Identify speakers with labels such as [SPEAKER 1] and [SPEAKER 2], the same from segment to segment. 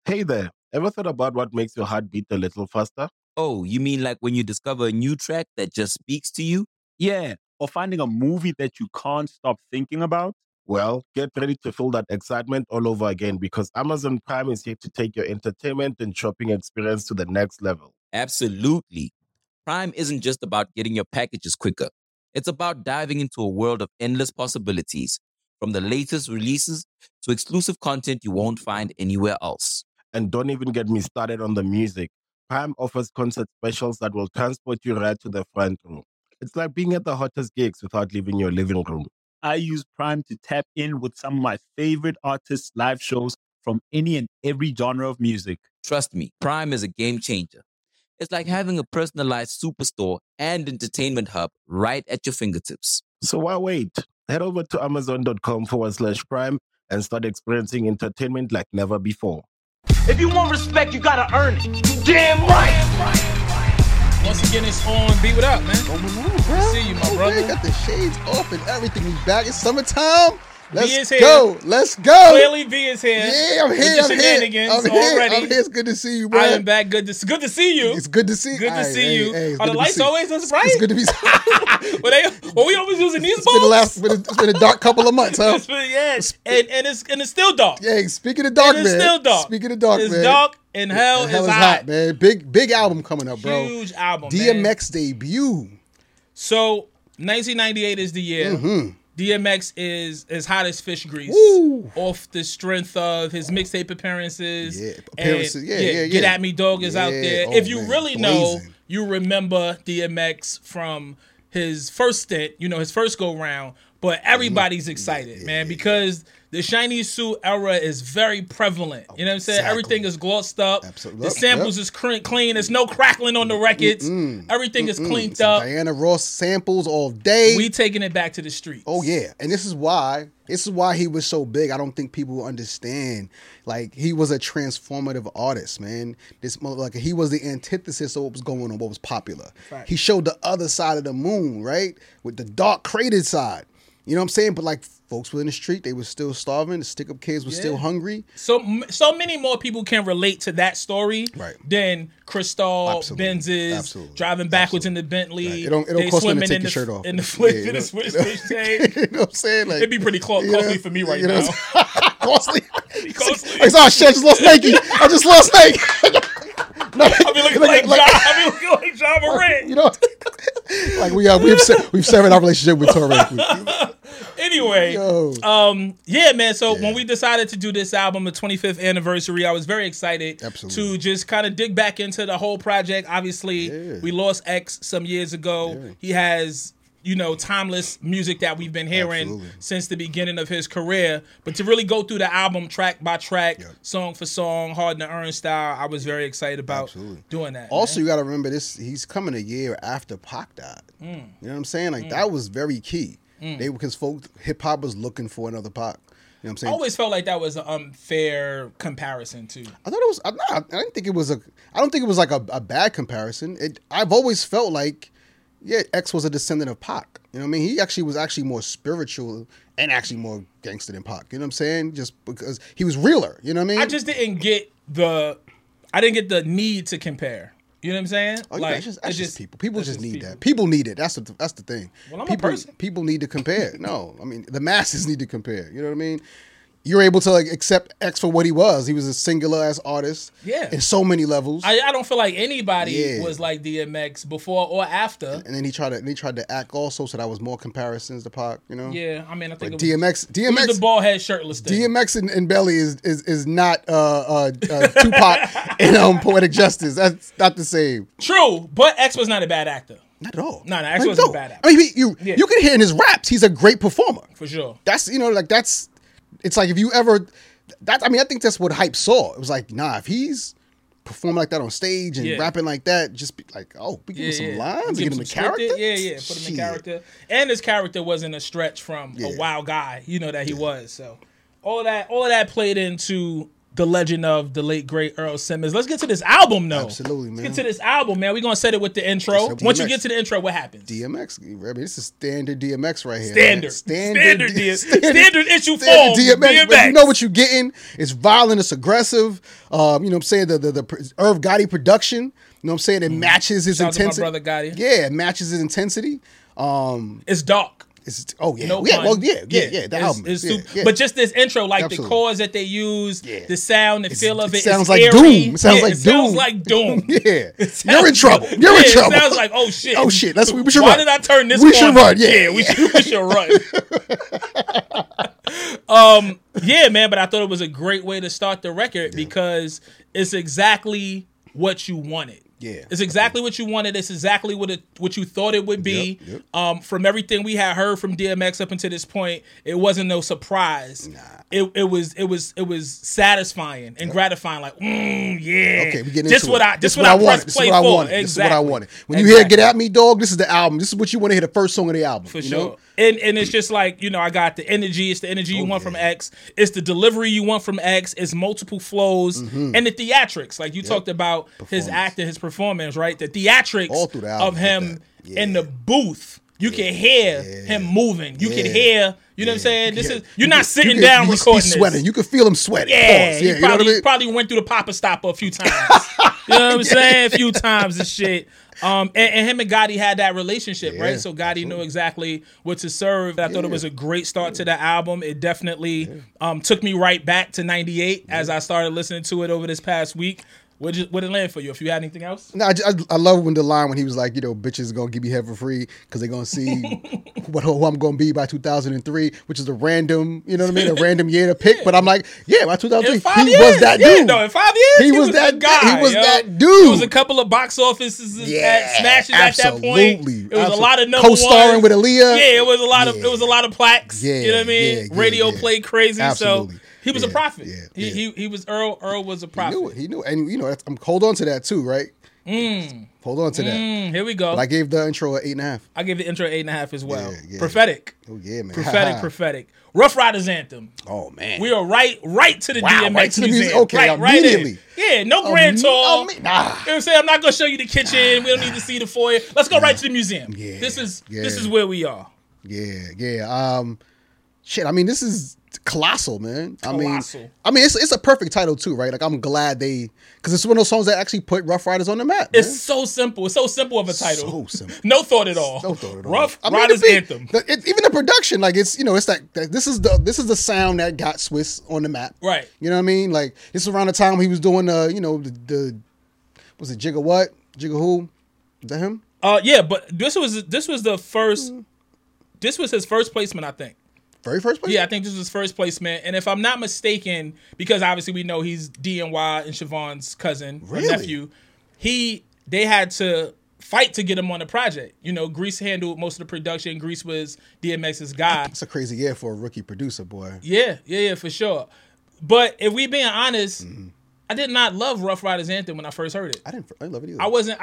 [SPEAKER 1] Hey there, ever thought about what makes your heart beat a little faster?
[SPEAKER 2] Oh, you mean like when you discover a new track that just speaks to you?
[SPEAKER 3] Yeah, or finding a movie that you can't stop thinking about.
[SPEAKER 1] Well, get ready to feel that excitement all over again because Amazon Prime is here to take your entertainment and shopping experience to the next level.
[SPEAKER 2] Absolutely. Prime isn't just about getting your packages quicker. It's about diving into a world of endless possibilities, from the latest releases to exclusive content you won't find anywhere else.
[SPEAKER 1] And don't even get me started on the music. Prime offers concert specials that will transport you right to the front row. It's like being at the hottest gigs without leaving your living room.
[SPEAKER 3] I use Prime to tap in with some of my favorite artists' live shows from any and every genre of music.
[SPEAKER 2] Trust me, Prime is a game changer. It's like having a personalized superstore and entertainment hub right at your fingertips.
[SPEAKER 1] So why wait? Head over to amazon.com/prime and start experiencing entertainment like never before.
[SPEAKER 4] If you want respect, you gotta earn it. You damn right.
[SPEAKER 5] Once again, it's on. Be what up, man.
[SPEAKER 6] Going on, bro?
[SPEAKER 5] See you, my brother.
[SPEAKER 6] Man, got the shades off and everything. We back. It's summertime.
[SPEAKER 5] is
[SPEAKER 6] Let's
[SPEAKER 5] here.
[SPEAKER 6] go. Let's go.
[SPEAKER 5] Clearly, B is here.
[SPEAKER 6] Yeah, I'm
[SPEAKER 5] With
[SPEAKER 6] here.
[SPEAKER 5] the
[SPEAKER 6] I'm here.
[SPEAKER 5] shenanigans
[SPEAKER 6] I'm here.
[SPEAKER 5] already.
[SPEAKER 6] I'm here. It's good to see you, bro.
[SPEAKER 5] I am back. Good to see you.
[SPEAKER 6] It's good to see.
[SPEAKER 5] Good to
[SPEAKER 6] Aight,
[SPEAKER 5] see you.
[SPEAKER 6] it's
[SPEAKER 5] Are
[SPEAKER 6] good
[SPEAKER 5] the
[SPEAKER 6] to
[SPEAKER 5] lights
[SPEAKER 6] see-
[SPEAKER 5] always this bright?
[SPEAKER 6] It's good to be.
[SPEAKER 5] Were we always using these
[SPEAKER 6] It's been the
[SPEAKER 5] bulbs?
[SPEAKER 6] last. It's been a dark couple of months, huh?
[SPEAKER 5] Yes, and it's still dark.
[SPEAKER 6] Yeah. Speaking of dark,
[SPEAKER 5] And
[SPEAKER 6] man.
[SPEAKER 5] it's still dark.
[SPEAKER 6] Speaking of dark,
[SPEAKER 5] It's
[SPEAKER 6] man.
[SPEAKER 5] dark and hell,
[SPEAKER 6] And hell
[SPEAKER 5] is
[SPEAKER 6] is
[SPEAKER 5] hot.
[SPEAKER 6] man. Big album coming up, bro.
[SPEAKER 5] Huge album, man.
[SPEAKER 6] DMX debut.
[SPEAKER 5] So 1998 is the year.
[SPEAKER 6] Mm-hmm.
[SPEAKER 5] DMX is hot as fish grease.
[SPEAKER 6] Woo.
[SPEAKER 5] Off the strength of his mixtape appearances.
[SPEAKER 6] Yeah, appearances.
[SPEAKER 5] And,
[SPEAKER 6] Yeah.
[SPEAKER 5] Get at Me Dog is out
[SPEAKER 6] Yeah.
[SPEAKER 5] there.
[SPEAKER 6] Oh,
[SPEAKER 5] If you
[SPEAKER 6] man.
[SPEAKER 5] really know,
[SPEAKER 6] Blazing.
[SPEAKER 5] you remember DMX from his first stint, his first go round. But everybody's excited, man, because the shiny suit era is very prevalent. You know what I'm saying?
[SPEAKER 6] Exactly.
[SPEAKER 5] Everything is glossed up.
[SPEAKER 6] Absolutely.
[SPEAKER 5] The samples is clean. There's no crackling on the records. Everything is cleaned up.
[SPEAKER 6] Diana Ross samples all day.
[SPEAKER 5] We taking it back to the streets.
[SPEAKER 6] Oh yeah, and this is why he was so big. I don't think people understand. Like, he was a transformative artist, man. He was the antithesis of what was going on, what was popular.
[SPEAKER 5] Right.
[SPEAKER 6] He showed the other side of the moon, right, with the dark cratered side. You know what I'm saying? But like, folks were in the street, they were still starving. The stick-up kids were still hungry.
[SPEAKER 5] So many more people can relate to that story than Cristal,
[SPEAKER 6] Absolutely.
[SPEAKER 5] Benz's,
[SPEAKER 6] Absolutely.
[SPEAKER 5] driving backwards in the Bentley.
[SPEAKER 6] Right. It don't
[SPEAKER 5] they
[SPEAKER 6] cost them to
[SPEAKER 5] swimming
[SPEAKER 6] take
[SPEAKER 5] in
[SPEAKER 6] your
[SPEAKER 5] the,
[SPEAKER 6] shirt off.
[SPEAKER 5] in the
[SPEAKER 6] Yeah,
[SPEAKER 5] Switch
[SPEAKER 6] you
[SPEAKER 5] tank.
[SPEAKER 6] know what I'm saying? Like,
[SPEAKER 5] It'd be pretty costly for me right
[SPEAKER 6] you know,
[SPEAKER 5] now.
[SPEAKER 6] Costly.
[SPEAKER 5] Costly.
[SPEAKER 6] It's oh shit, I just lost Nike. I just lost Nike. No,
[SPEAKER 5] I be looking like John Morant.
[SPEAKER 6] You know, like we've severed our relationship with Torre.
[SPEAKER 5] Anyway,
[SPEAKER 6] Yo.
[SPEAKER 5] yeah, man. So when we decided to do this album, the 25th anniversary, I was very excited to just kind of dig back into the whole project. Obviously, we lost X some years ago.
[SPEAKER 6] Yeah.
[SPEAKER 5] He has, timeless music that we've been hearing since the beginning of his career. But to really go through the album track by track, song for song, hard to earn style, I was very excited about doing that.
[SPEAKER 6] Also,
[SPEAKER 5] man.
[SPEAKER 6] you got to remember this. He's coming a year after Pac died. You know what I'm saying? Like, that was very key. Because hip hop was looking for another Pac. You know what I'm saying?
[SPEAKER 5] I always felt like that was an unfair comparison too.
[SPEAKER 6] I thought it was. I didn't think it was a. I don't think it was like a bad comparison. I've always felt like, X was a descendant of Pac. You know what I mean? He actually was more spiritual and actually more gangster than Pac. You know what I'm saying? Just because he was realer. You know what I mean?
[SPEAKER 5] I just didn't get the need to compare. You know what I'm saying?
[SPEAKER 6] Oh,
[SPEAKER 5] like,
[SPEAKER 6] that's just people. People just need
[SPEAKER 5] people.
[SPEAKER 6] that. People need it. That's the thing.
[SPEAKER 5] Well, I'm a
[SPEAKER 6] people,
[SPEAKER 5] person.
[SPEAKER 6] People need to compare. No, I mean, the masses need to compare. You know what I mean? You're able to accept X for what he was. He was a singular ass artist.
[SPEAKER 5] Yeah.
[SPEAKER 6] In so many levels.
[SPEAKER 5] I don't feel like anybody was like DMX before or after.
[SPEAKER 6] And then he tried to act also, so that was more comparisons to Pac. You know?
[SPEAKER 5] Yeah, I mean, I think
[SPEAKER 6] But
[SPEAKER 5] it was
[SPEAKER 6] DMX,
[SPEAKER 5] the bald head shirtless thing.
[SPEAKER 6] DMX and Belly is not Tupac in Poetic Justice. That's not the same.
[SPEAKER 5] True, but X was not a bad actor.
[SPEAKER 6] Not at all.
[SPEAKER 5] No, X wasn't a bad actor.
[SPEAKER 6] I mean, you can hear in his raps, he's a great performer.
[SPEAKER 5] For sure.
[SPEAKER 6] That's that's. It's like, if you ever, I think that's what Hype saw. It was like, nah, if he's performing like that on stage and rapping like that, just be like, we give him some lines, give him a character.
[SPEAKER 5] Put him in character. And his character wasn't a stretch from a wild guy, that he was. So all of that played into the legend of the late great Earl Simmons. Let's get to this album, though.
[SPEAKER 6] Absolutely, man.
[SPEAKER 5] Let's get to this album, man. We're gonna set it with the intro. Once you get to the intro, what happens?
[SPEAKER 6] DMX. I mean, this is standard DMX right here.
[SPEAKER 5] Standard issue
[SPEAKER 6] standard
[SPEAKER 5] form.
[SPEAKER 6] DMX. But you know what you're getting? It's violent. It's aggressive. You know what I'm saying? The Irv Gotti production. You know what I'm saying? It matches his
[SPEAKER 5] Shout out to
[SPEAKER 6] intensity.
[SPEAKER 5] my brother Gotti.
[SPEAKER 6] Yeah, it matches his intensity.
[SPEAKER 5] It's dark.
[SPEAKER 6] The album.
[SPEAKER 5] It's
[SPEAKER 6] yeah,
[SPEAKER 5] super, But just this intro, like
[SPEAKER 6] Absolutely.
[SPEAKER 5] the chords that they use, the sound, the feel of it.
[SPEAKER 6] Sounds
[SPEAKER 5] it's
[SPEAKER 6] like
[SPEAKER 5] eerie.
[SPEAKER 6] doom. It sounds like
[SPEAKER 5] it
[SPEAKER 6] doom.
[SPEAKER 5] sounds like doom.
[SPEAKER 6] Yeah,
[SPEAKER 5] Sounds-
[SPEAKER 6] you're in trouble. You're in trouble.
[SPEAKER 5] It sounds like, oh shit.
[SPEAKER 6] Oh shit. We should
[SPEAKER 5] Why
[SPEAKER 6] run.
[SPEAKER 5] did I turn this?
[SPEAKER 6] We should
[SPEAKER 5] corner?
[SPEAKER 6] run. Yeah,
[SPEAKER 5] we should run. Yeah, man. But I thought it was a great way to start the record because it's exactly what you wanted.
[SPEAKER 6] Yeah.
[SPEAKER 5] It's exactly what you wanted. It's exactly what you thought it would be.
[SPEAKER 6] Yep.
[SPEAKER 5] From everything we had heard from DMX up until this point, it wasn't no surprise.
[SPEAKER 6] Nah.
[SPEAKER 5] It was satisfying and gratifying. Like, yeah.
[SPEAKER 6] Okay, we getting
[SPEAKER 5] this
[SPEAKER 6] into
[SPEAKER 5] what
[SPEAKER 6] it.
[SPEAKER 5] I
[SPEAKER 6] This is what I wanted. This is what I wanted.
[SPEAKER 5] Exactly.
[SPEAKER 6] This is what I wanted. When you hear "Get At Me, Dog," this is the album. This is what you want to hear. The first song of the album.
[SPEAKER 5] For
[SPEAKER 6] you
[SPEAKER 5] sure.
[SPEAKER 6] know?
[SPEAKER 5] And it's just like, I got the energy. It's the energy you want from X. It's the delivery you want from X. It's multiple flows. And the theatrics. Like you talked about his acting, his performance, right? The theatrics
[SPEAKER 6] All through the album,
[SPEAKER 5] of him in the booth. You can hear him moving. You can hear, you know what I'm saying? You're not sitting down recording
[SPEAKER 6] He's sweating.
[SPEAKER 5] this.
[SPEAKER 6] You can feel him sweating.
[SPEAKER 5] Yeah,
[SPEAKER 6] Pause.
[SPEAKER 5] he
[SPEAKER 6] You know what I mean?
[SPEAKER 5] probably went through the Papa Stopper a few times. You know what I'm saying? A few times and shit. And him and Gotti had that relationship, right? So Gotti knew exactly what to serve. I thought it was a great start to the album. It definitely took me right back to 98 as I started listening to it over this past week. What did it land for you? If you had anything else?
[SPEAKER 6] No, I love when the line when he was like, bitches gonna give me head for free because they're gonna see who I'm gonna be by 2003, which is a random, you know what I mean, a random year to pick. But I'm like, by 2003, he was that dude.
[SPEAKER 5] No, in 5 years,
[SPEAKER 6] he was that
[SPEAKER 5] guy.
[SPEAKER 6] He was that dude.
[SPEAKER 5] There was a couple of box offices smashes at that point. It was a lot of number
[SPEAKER 6] co-starring with Aaliyah.
[SPEAKER 5] Yeah, it was a lot of plaques.
[SPEAKER 6] Yeah,
[SPEAKER 5] you know what I mean? Radio played crazy.
[SPEAKER 6] Absolutely.
[SPEAKER 5] So he was a prophet.
[SPEAKER 6] Yeah.
[SPEAKER 5] He was Earl. Earl was a prophet.
[SPEAKER 6] He knew it. And hold on to that too, right? Hold on to that.
[SPEAKER 5] Here we go.
[SPEAKER 6] But I gave the intro an 8.5.
[SPEAKER 5] I gave the intro 8.5 as well.
[SPEAKER 6] Yeah.
[SPEAKER 5] Prophetic.
[SPEAKER 6] Oh yeah, man.
[SPEAKER 5] Prophetic. Rough Riders anthem.
[SPEAKER 6] Oh man.
[SPEAKER 5] We are right to the DMX
[SPEAKER 6] right to the music.
[SPEAKER 5] museum.
[SPEAKER 6] Okay,
[SPEAKER 5] right
[SPEAKER 6] immediately.
[SPEAKER 5] Yeah, no grand tour.
[SPEAKER 6] Nah.
[SPEAKER 5] You know what I'm saying? I'm not gonna show you the kitchen. We don't need to see the foyer. Let's go right to the museum.
[SPEAKER 6] Yeah.
[SPEAKER 5] This is where we are.
[SPEAKER 6] Yeah. Shit. I mean, this is colossal, man.
[SPEAKER 5] Colossal.
[SPEAKER 6] I mean, it's a perfect title too, right? Like, I'm glad because it's one of those songs that actually put Rough Riders on the map. Man.
[SPEAKER 5] It's so simple. It's so simple of a title.
[SPEAKER 6] So simple.
[SPEAKER 5] No thought at all.
[SPEAKER 6] No thought at all.
[SPEAKER 5] Rough Riders anthem.
[SPEAKER 6] Even the production, like it's that this is the sound that got Swiss on the map.
[SPEAKER 5] Right.
[SPEAKER 6] You know what I mean? Like this is around the time he was doing the was it Jigga what? Jigga who? Is that him?
[SPEAKER 5] Yeah, but this was the first. This was his first placement, I think.
[SPEAKER 6] Very first place?
[SPEAKER 5] Yeah, I think this was his first placement. And if I'm not mistaken, because obviously we know he's DNY and Siobhan's cousin or nephew, they had to fight to get him on the project. Grease handled most of the production. Grease was DMX's guy.
[SPEAKER 6] It's a crazy year for a rookie producer, boy.
[SPEAKER 5] Yeah, for sure. But if we being honest, I did not love Rough Riders anthem when I first heard it.
[SPEAKER 6] I didn't love it either.
[SPEAKER 5] I wasn't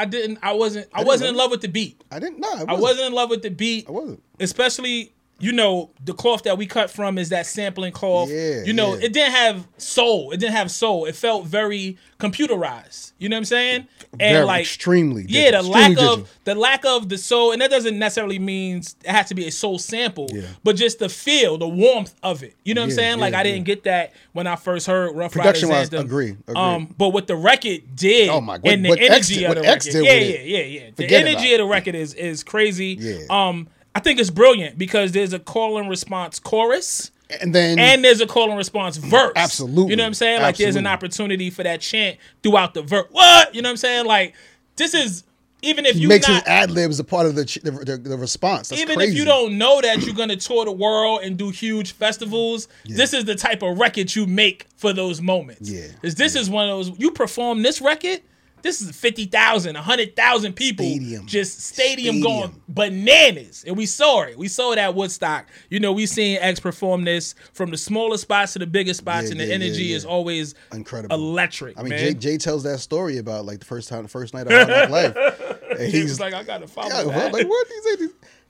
[SPEAKER 5] in love with the beat.
[SPEAKER 6] I didn't. No,
[SPEAKER 5] I wasn't in love with the beat.
[SPEAKER 6] I wasn't.
[SPEAKER 5] Especially, the cloth that we cut from is that sampling cloth.
[SPEAKER 6] Yeah,
[SPEAKER 5] It didn't have soul. It felt very computerized. You know what I'm saying? And
[SPEAKER 6] extremely.
[SPEAKER 5] Yeah,
[SPEAKER 6] digital.
[SPEAKER 5] the lack of the soul, and that doesn't necessarily mean it has to be a soul sample, but just the feel, the warmth of it. You know what I'm saying? I didn't get that when I first heard Rough Riders anthem.
[SPEAKER 6] Agree.
[SPEAKER 5] But what the record did, and the energy of the record, yeah. The energy of the record is crazy.
[SPEAKER 6] Yeah.
[SPEAKER 5] I think it's brilliant because there's a call and response chorus.
[SPEAKER 6] And
[SPEAKER 5] there's a call and response verse.
[SPEAKER 6] Absolutely.
[SPEAKER 5] You know what I'm saying? Like there's an opportunity for that chant throughout the verse. What? You know what I'm saying? Like this is even if you
[SPEAKER 6] makes his ad libs a part of the response. That's
[SPEAKER 5] even
[SPEAKER 6] crazy.
[SPEAKER 5] if you don't know that you're gonna tour the world and do huge festivals, this is the type of record you make for those moments.
[SPEAKER 6] Yeah.
[SPEAKER 5] Because this is one of those you perform this record. This is 50,000, 100,000 people, stadium going bananas. And we saw it. We saw it at Woodstock. We seen X perform this from the smallest spots to the biggest spots, and the energy is always
[SPEAKER 6] incredible,
[SPEAKER 5] electric.
[SPEAKER 6] I mean,
[SPEAKER 5] man.
[SPEAKER 6] Jay tells that story about like the first night of Hard Knock Life. And
[SPEAKER 5] he was like, I got to follow that.
[SPEAKER 6] Like, what?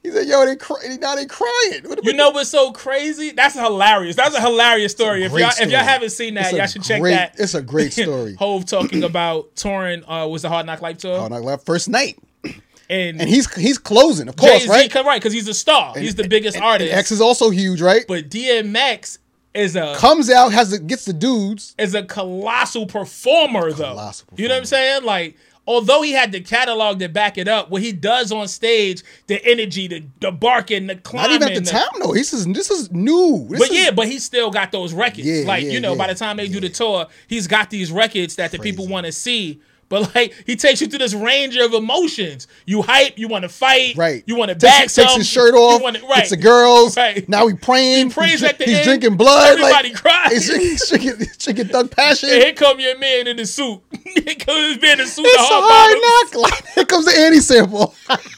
[SPEAKER 6] He said, "Yo, now they crying."
[SPEAKER 5] You know what's so crazy? That's hilarious. That's a hilarious story. If y'all haven't seen that, y'all should check that.
[SPEAKER 6] It's a great story.
[SPEAKER 5] Hove talking about touring was the Hard Knock Life tour.
[SPEAKER 6] Hard Knock Life first night.
[SPEAKER 5] And
[SPEAKER 6] he's closing, of course,
[SPEAKER 5] right? Right, because he's a star. He's the biggest artist.
[SPEAKER 6] And X is also huge, right?
[SPEAKER 5] But DMX
[SPEAKER 6] comes out, gets the dudes.
[SPEAKER 5] Is a colossal performer, though. You know what I'm saying? Like, although he had the catalog to back it up, what he does on stage, the energy, the barking, the climbing.
[SPEAKER 6] Not even at the time, though. This is new.
[SPEAKER 5] But he still got those records. By the time they do the tour, he's got these records that the people want to see. But like he takes you through this range of emotions. You hype, you want to fight,
[SPEAKER 6] right?
[SPEAKER 5] You want to back
[SPEAKER 6] takes his shirt off, gets the girls.
[SPEAKER 5] Right.
[SPEAKER 6] Now he praying.
[SPEAKER 5] He prays at the
[SPEAKER 6] he's
[SPEAKER 5] end.
[SPEAKER 6] drinking blood.
[SPEAKER 5] Everybody cries.
[SPEAKER 6] He's drinking Thug Passion.
[SPEAKER 5] And here come your man in the suit. Here comes his man in the suit.
[SPEAKER 6] It's a Hard Knock Life. Here comes the Annie sample.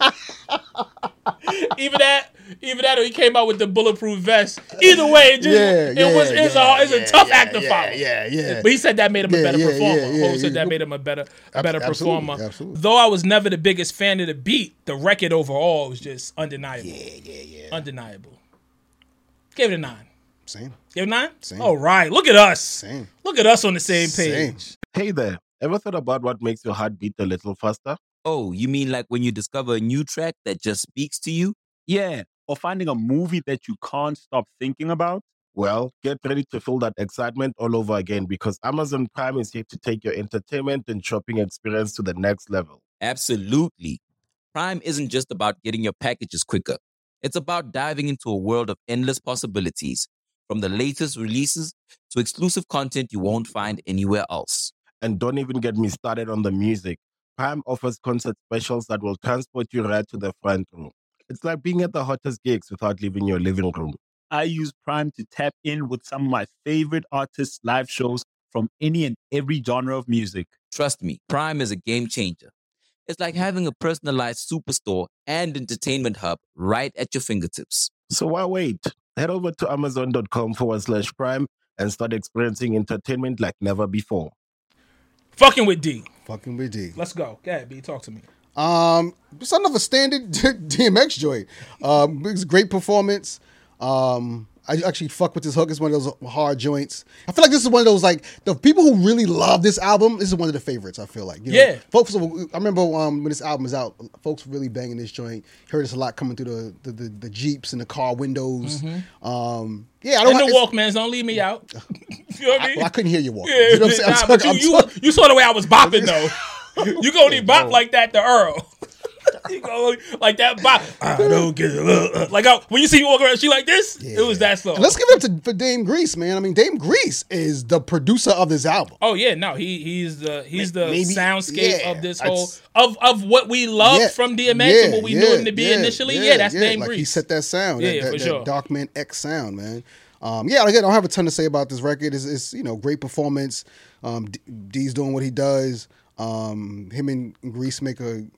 [SPEAKER 5] Even that, or he came out with the bulletproof vest. Either way, it's a tough act to follow.
[SPEAKER 6] Yeah.
[SPEAKER 5] But he said that made him a better performer. Hov said that made him a better performer.
[SPEAKER 6] Absolutely.
[SPEAKER 5] Though I was never the biggest fan of the beat, the record overall was just undeniable.
[SPEAKER 6] Yeah.
[SPEAKER 5] Undeniable. Gave it a 9.
[SPEAKER 6] Same.
[SPEAKER 5] Gave it a 9?
[SPEAKER 6] Same.
[SPEAKER 5] All right. Look at us.
[SPEAKER 6] Same.
[SPEAKER 5] Look at us on the same page.
[SPEAKER 6] Same.
[SPEAKER 1] Hey there. Ever thought about what makes your heart beat a little faster?
[SPEAKER 2] Oh, you mean like when you discover a new track that just speaks to you?
[SPEAKER 3] Yeah. Or finding a movie that you can't stop thinking about?
[SPEAKER 1] Well, get ready to feel that excitement all over again because Amazon Prime is here to take your entertainment and shopping experience to the next level.
[SPEAKER 2] Absolutely. Prime isn't just about getting your packages quicker. It's about diving into a world of endless possibilities, from the latest releases to exclusive content you won't find anywhere else.
[SPEAKER 1] And don't even get me started on the music. Prime offers concert specials that will transport you right to the front row. It's like being at the hottest gigs without leaving your living room.
[SPEAKER 3] I use Prime to tap in with some of my favorite artists' live shows from any and every genre of music.
[SPEAKER 2] Trust me, Prime is a game changer. It's like having a personalized superstore and entertainment hub right at your fingertips.
[SPEAKER 1] So why wait? Head over to amazon.com/Prime and start experiencing entertainment like never before.
[SPEAKER 5] Fucking with D. Let's go. Go ahead, B. Talk to me.
[SPEAKER 6] Just another standard DMX joint. It's a great performance. I actually fuck with this hook. It's one of those hard joints. I feel like this is one of those, like, the people who really love this album, this is one of the favorites, I feel like. You know? Folks, I remember when this album was out, folks were really banging this joint. Heard this a lot coming through the Jeeps and the car windows.
[SPEAKER 5] Mm-hmm. The Walkmans, don't leave me out. You know what I mean?
[SPEAKER 6] I couldn't hear you walk.
[SPEAKER 5] Yeah,
[SPEAKER 6] you know what I'm saying?
[SPEAKER 5] You saw the way I was bopping, though. You gonna need bop like that to Earl. You go like that bop. I don't get it. Like when you see me walk around, she like this. Yeah. It was that song.
[SPEAKER 6] And let's give it up for Dame Grease, man. I mean, Dame Grease is the producer of this album.
[SPEAKER 5] Oh yeah, no, he's the soundscape of this whole of what we love from DMX and what we knew him to be initially. That's Dame Grease.
[SPEAKER 6] He set that sound.
[SPEAKER 5] For sure.
[SPEAKER 6] That Darkman X sound, man. Again, I don't have a ton to say about this record. It's great performance. D's doing what he does. Him and Grease make a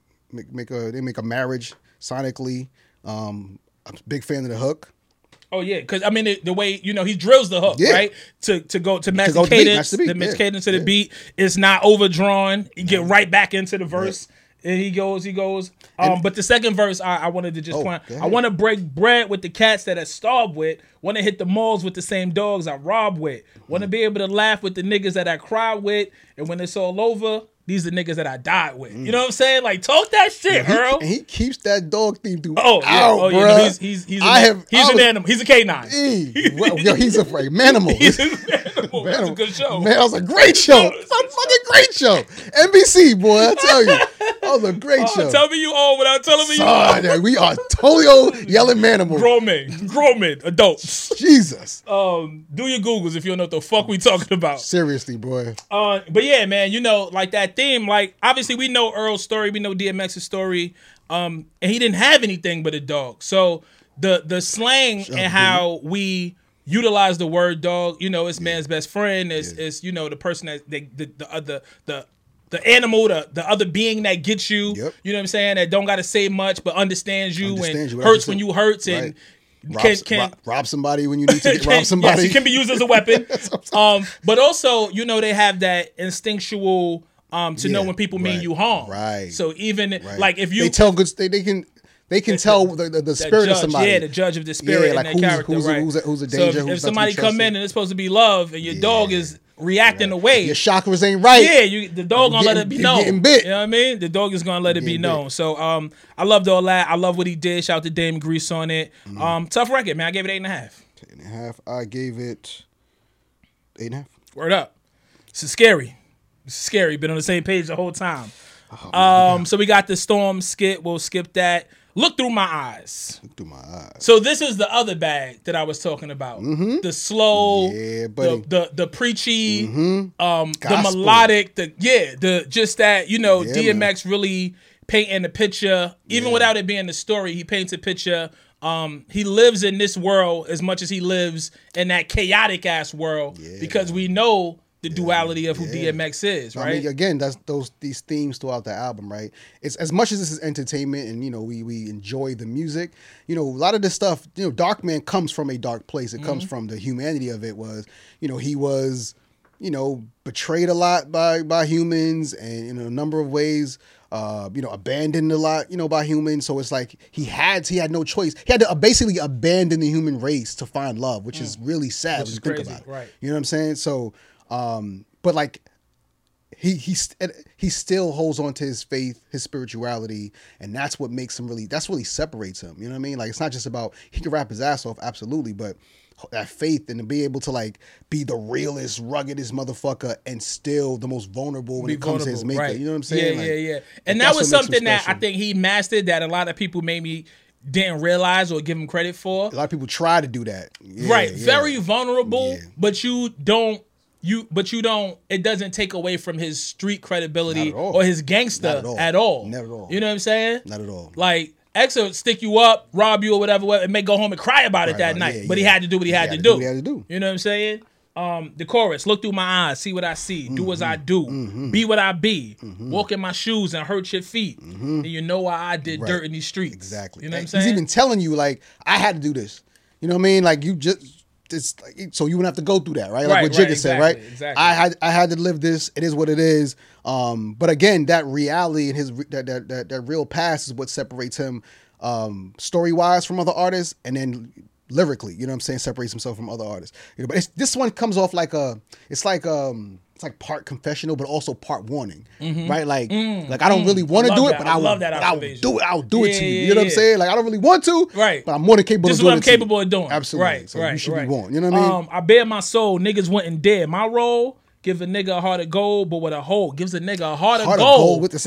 [SPEAKER 6] marriage sonically. I'm a big fan of the hook.
[SPEAKER 5] Oh yeah, because I mean the way he drills the hook right to match the cadence, cadence to the beat. It's not overdrawn. You get right back into the verse. And he goes. But the second verse, I wanted to just point. I want to break bread with the cats that I starved with. Want to hit the malls with the same dogs I robbed with. Want to be able to laugh with the niggas that I cried with. And when it's all over, these are niggas that I died with. You know what I'm saying? Like, talk that shit, Earl.
[SPEAKER 6] And he keeps that dog theme through.
[SPEAKER 5] Bro. He's an animal. He's a
[SPEAKER 6] K9. He's a manimal.
[SPEAKER 5] He's an animal. That's a good show.
[SPEAKER 6] Man, that was a great show. It's a fucking great show. NBC, boy, I tell you. That was a great show.
[SPEAKER 5] Tell me you old without telling me you old.
[SPEAKER 6] We are totally old yelling manimal.
[SPEAKER 5] Grown men, adults.
[SPEAKER 6] Jesus.
[SPEAKER 5] Do your Googles if you don't know what the fuck we talking about.
[SPEAKER 6] Seriously, boy.
[SPEAKER 5] But yeah, man, like that theme, like obviously we know Earl's story, we know DMX's story, and he didn't have anything but a dog. So the slang and how we utilize the word dog, it's man's best friend, it's the person that the animal, the other being that gets you, you know what I'm saying, that don't gotta say much but understands you and hurts when you hurts and
[SPEAKER 6] rob somebody when you need to rob somebody.
[SPEAKER 5] Yes, it can be used as a weapon. But also, they have that instinctual to know when people mean you harm.
[SPEAKER 6] Right.
[SPEAKER 5] So even like if you
[SPEAKER 6] they tell good, they can they can tell the spirit
[SPEAKER 5] judge,
[SPEAKER 6] of somebody.
[SPEAKER 5] Yeah, the judge of the spirit
[SPEAKER 6] like
[SPEAKER 5] in their character, right?
[SPEAKER 6] Who's a danger.
[SPEAKER 5] So if somebody come in and it's supposed to be love, and your dog is reacting away,
[SPEAKER 6] your chakras ain't right.
[SPEAKER 5] Yeah, the dog gonna let it be known.
[SPEAKER 6] Getting bit.
[SPEAKER 5] You know what I mean? The dog is gonna let it be known. So I loved all that. I love what he did. Shout out to Dame Grease on it. Tough record, man. I gave it 8.5.
[SPEAKER 6] 8.5. I gave it 8.5.
[SPEAKER 5] Word up. This is scary. Been on the same page the whole time. So we got the Storm skit. We'll skip that. Look Through My Eyes.
[SPEAKER 6] Look Through My Eyes.
[SPEAKER 5] So this is the other bag that I was talking about. The slow, the preachy, the melodic, just that, DMX really painting the picture. Even without it being the story, he paints a picture. He lives in this world as much as he lives in that chaotic ass world because we know the duality of who DMX is, right?
[SPEAKER 6] I mean, again, that's these themes throughout the album, right? It's as much as this is entertainment and we enjoy the music. A lot of this stuff, Darkman comes from a dark place. It comes from the humanity of it. Was he was betrayed a lot by humans and in a number of ways. Abandoned a lot, by humans. So it's like he had no choice. He had to basically abandon the human race to find love, which is really sad when you think about it. Right. You know what I'm saying? So, but like he still holds on to his faith, his spirituality, and that's what makes him that's really separates him. You know what I mean? Like, it's not just about, he can rap his ass off, absolutely, but that faith and to be able to like be the realest, ruggedest motherfucker and still the most vulnerable when it comes to his maker. Right. You know what I'm saying?
[SPEAKER 5] Yeah. And that was something that I think he mastered that a lot of people maybe didn't realize or give him credit for.
[SPEAKER 6] A lot of people try to do that.
[SPEAKER 5] Right. Very vulnerable, but you don't, it doesn't take away from his street credibility or his gangster at all.
[SPEAKER 6] Not at all.
[SPEAKER 5] You know what I'm saying?
[SPEAKER 6] Not at all.
[SPEAKER 5] Like, X will stick you up, rob you or whatever, and may go home and cry about it that night. But he had to do what he had to do. You know what I'm saying? The chorus, look through my eyes, see what I see, do as I do, be what I be, walk in my shoes and hurt your feet. And you know why I did dirt in these streets.
[SPEAKER 6] Exactly.
[SPEAKER 5] You know what I'm saying?
[SPEAKER 6] He's even telling you, like, I had to do this. You know what I mean? Like, you just... It's like, so you wouldn't have to go through that, right? Like what Jigga said, right?
[SPEAKER 5] Exactly.
[SPEAKER 6] I had to live this. It is what it is. But again, that reality and his that real past is what separates him story wise from other artists, and then lyrically, you know what I'm saying, separates himself from other artists. But this one comes off like it's like part confessional, but also part warning, right? Like I don't really want to do it, but I'll do it. I'll do it to you. You know what I'm saying? Like, I don't really want to,
[SPEAKER 5] right?
[SPEAKER 6] But I'm more than capable.
[SPEAKER 5] This
[SPEAKER 6] of
[SPEAKER 5] is
[SPEAKER 6] doing
[SPEAKER 5] what I'm capable of doing.
[SPEAKER 6] Absolutely.
[SPEAKER 5] Right.
[SPEAKER 6] So
[SPEAKER 5] right.
[SPEAKER 6] you should be warned. You know what I mean?
[SPEAKER 5] I bare my soul. Niggas went and did my role. Give a nigga a heart of gold, but with a hole. Gives a nigga a heart of gold, with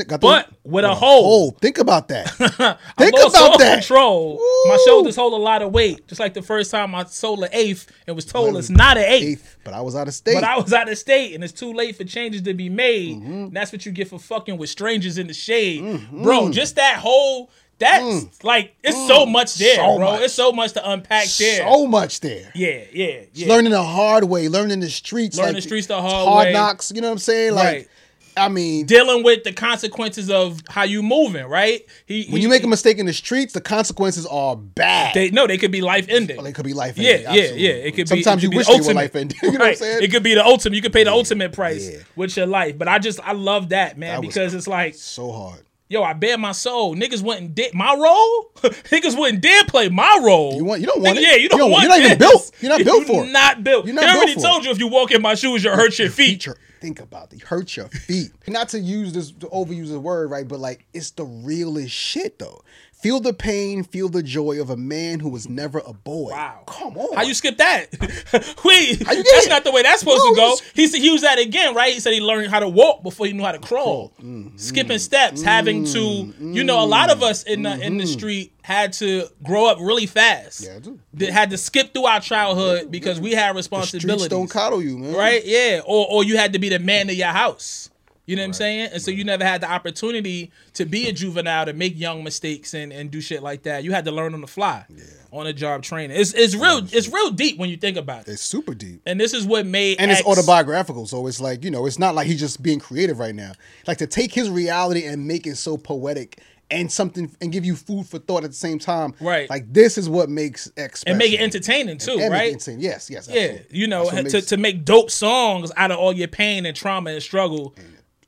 [SPEAKER 5] a hole.
[SPEAKER 6] Think about that.
[SPEAKER 5] Think about that. Control. My shoulders hold a lot of weight. Just like the first time I sold an eighth and was told it's not an eighth.
[SPEAKER 6] But I was out of state.
[SPEAKER 5] And it's too late for changes to be made. And that's what you get for fucking with strangers in the shade. Bro, just that whole... That's like, it's so much there, bro. It's so much to unpack there.
[SPEAKER 6] So much there.
[SPEAKER 5] Yeah.
[SPEAKER 6] Learning the hard way, learning the streets.
[SPEAKER 5] The hard way.
[SPEAKER 6] Knocks, you know what I'm saying? Like, I mean,
[SPEAKER 5] dealing with the consequences of how you moving, right?
[SPEAKER 6] When you make a mistake in the streets, the consequences are bad.
[SPEAKER 5] They could be life ending.
[SPEAKER 6] They could be life ending.
[SPEAKER 5] Yeah. It could
[SPEAKER 6] Sometimes
[SPEAKER 5] be.
[SPEAKER 6] You wish they were life ending. You know what I'm saying?
[SPEAKER 5] It could be the ultimate. You could pay the ultimate price with your life. But I love that, man, because it's like
[SPEAKER 6] so hard.
[SPEAKER 5] Yo, I bare my soul. Niggas went and did my role. Niggas went and did play my role.
[SPEAKER 6] You don't want it.
[SPEAKER 5] Yeah, you don't want it.
[SPEAKER 6] You're not even built. You're not built for it.
[SPEAKER 5] Not built. They already told you if you walk in my shoes, you'll hurt your feet.
[SPEAKER 6] Think about it. Hurt your feet. Not to overuse the word, right? But like, it's the realest shit, though. Feel the pain, feel the joy of a man who was never a boy.
[SPEAKER 5] Wow.
[SPEAKER 6] Come on.
[SPEAKER 5] How you skip that? Wait, that's not the way that's supposed to go. He used that again, right? He said he learned how to walk before he knew how to crawl. Skipping steps, having to, a lot of us in the street had to grow up really fast.
[SPEAKER 6] Yeah, I do.
[SPEAKER 5] Had to skip through our childhood because we had responsibilities.
[SPEAKER 6] The streets don't coddle you, man.
[SPEAKER 5] Right? Yeah. Or you had to be the man of your house. You know what I'm saying? And so you never had the opportunity to be a juvenile, to make young mistakes and do shit like that. You had to learn on the fly, on the job training. It's real deep when you think about it.
[SPEAKER 6] It's super deep.
[SPEAKER 5] And this is what made
[SPEAKER 6] it's autobiographical. So it's like, it's not like he's just being creative right now. Like, to take his reality and make it so poetic and give you food for thought at the same time.
[SPEAKER 5] Right.
[SPEAKER 6] Like, this is what makes X special.
[SPEAKER 5] And make it entertaining too,
[SPEAKER 6] and
[SPEAKER 5] right?
[SPEAKER 6] Entertaining. Yes.
[SPEAKER 5] Absolutely. Yeah. To make dope songs out of all your pain and trauma and struggle.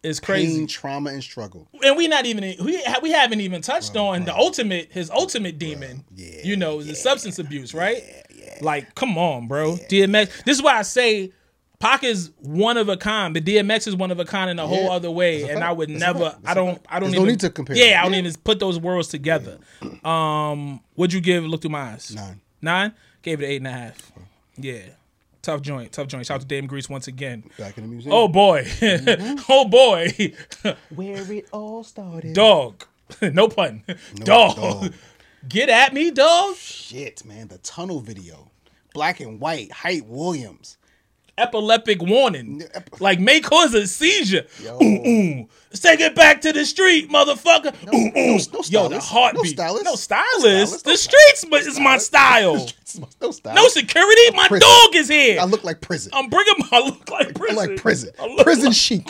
[SPEAKER 5] is crazy.
[SPEAKER 6] Pain, trauma, and struggle.
[SPEAKER 5] And we haven't even touched on his ultimate demon.
[SPEAKER 6] Yeah,
[SPEAKER 5] you know, the substance abuse, right? Yeah. Like, come on, bro. DMX. This is why I say Pac is one of a kind, but DMX is one of a kind in a whole other way. And I would never. I don't
[SPEAKER 6] There's
[SPEAKER 5] even
[SPEAKER 6] no need to compare.
[SPEAKER 5] Yeah, I don't even put those worlds together. What'd you give Look Through My Eyes?
[SPEAKER 6] 9.
[SPEAKER 5] 9? Gave it an 8.5. Yeah. Tough joint. Shout out to Dame Grease once again.
[SPEAKER 6] Back in the museum.
[SPEAKER 5] Oh boy. Oh boy.
[SPEAKER 6] Where it all started.
[SPEAKER 5] Dog. No pun. Dog. Get at me, dog.
[SPEAKER 6] Shit, man. The tunnel video. Black and white. Hype Williams.
[SPEAKER 5] Epileptic warning. Like may cause a seizure. Let's take it back to the street, motherfucker.
[SPEAKER 6] No
[SPEAKER 5] Yo, the heartbeat.
[SPEAKER 6] No stylist.
[SPEAKER 5] The streets is my style.
[SPEAKER 6] No stylist.
[SPEAKER 5] No security. My
[SPEAKER 6] Prison.
[SPEAKER 5] dog is here.
[SPEAKER 6] I look like prison.
[SPEAKER 5] I'm bringing I look like prison.
[SPEAKER 6] I like prison.
[SPEAKER 5] I
[SPEAKER 6] Prison chic.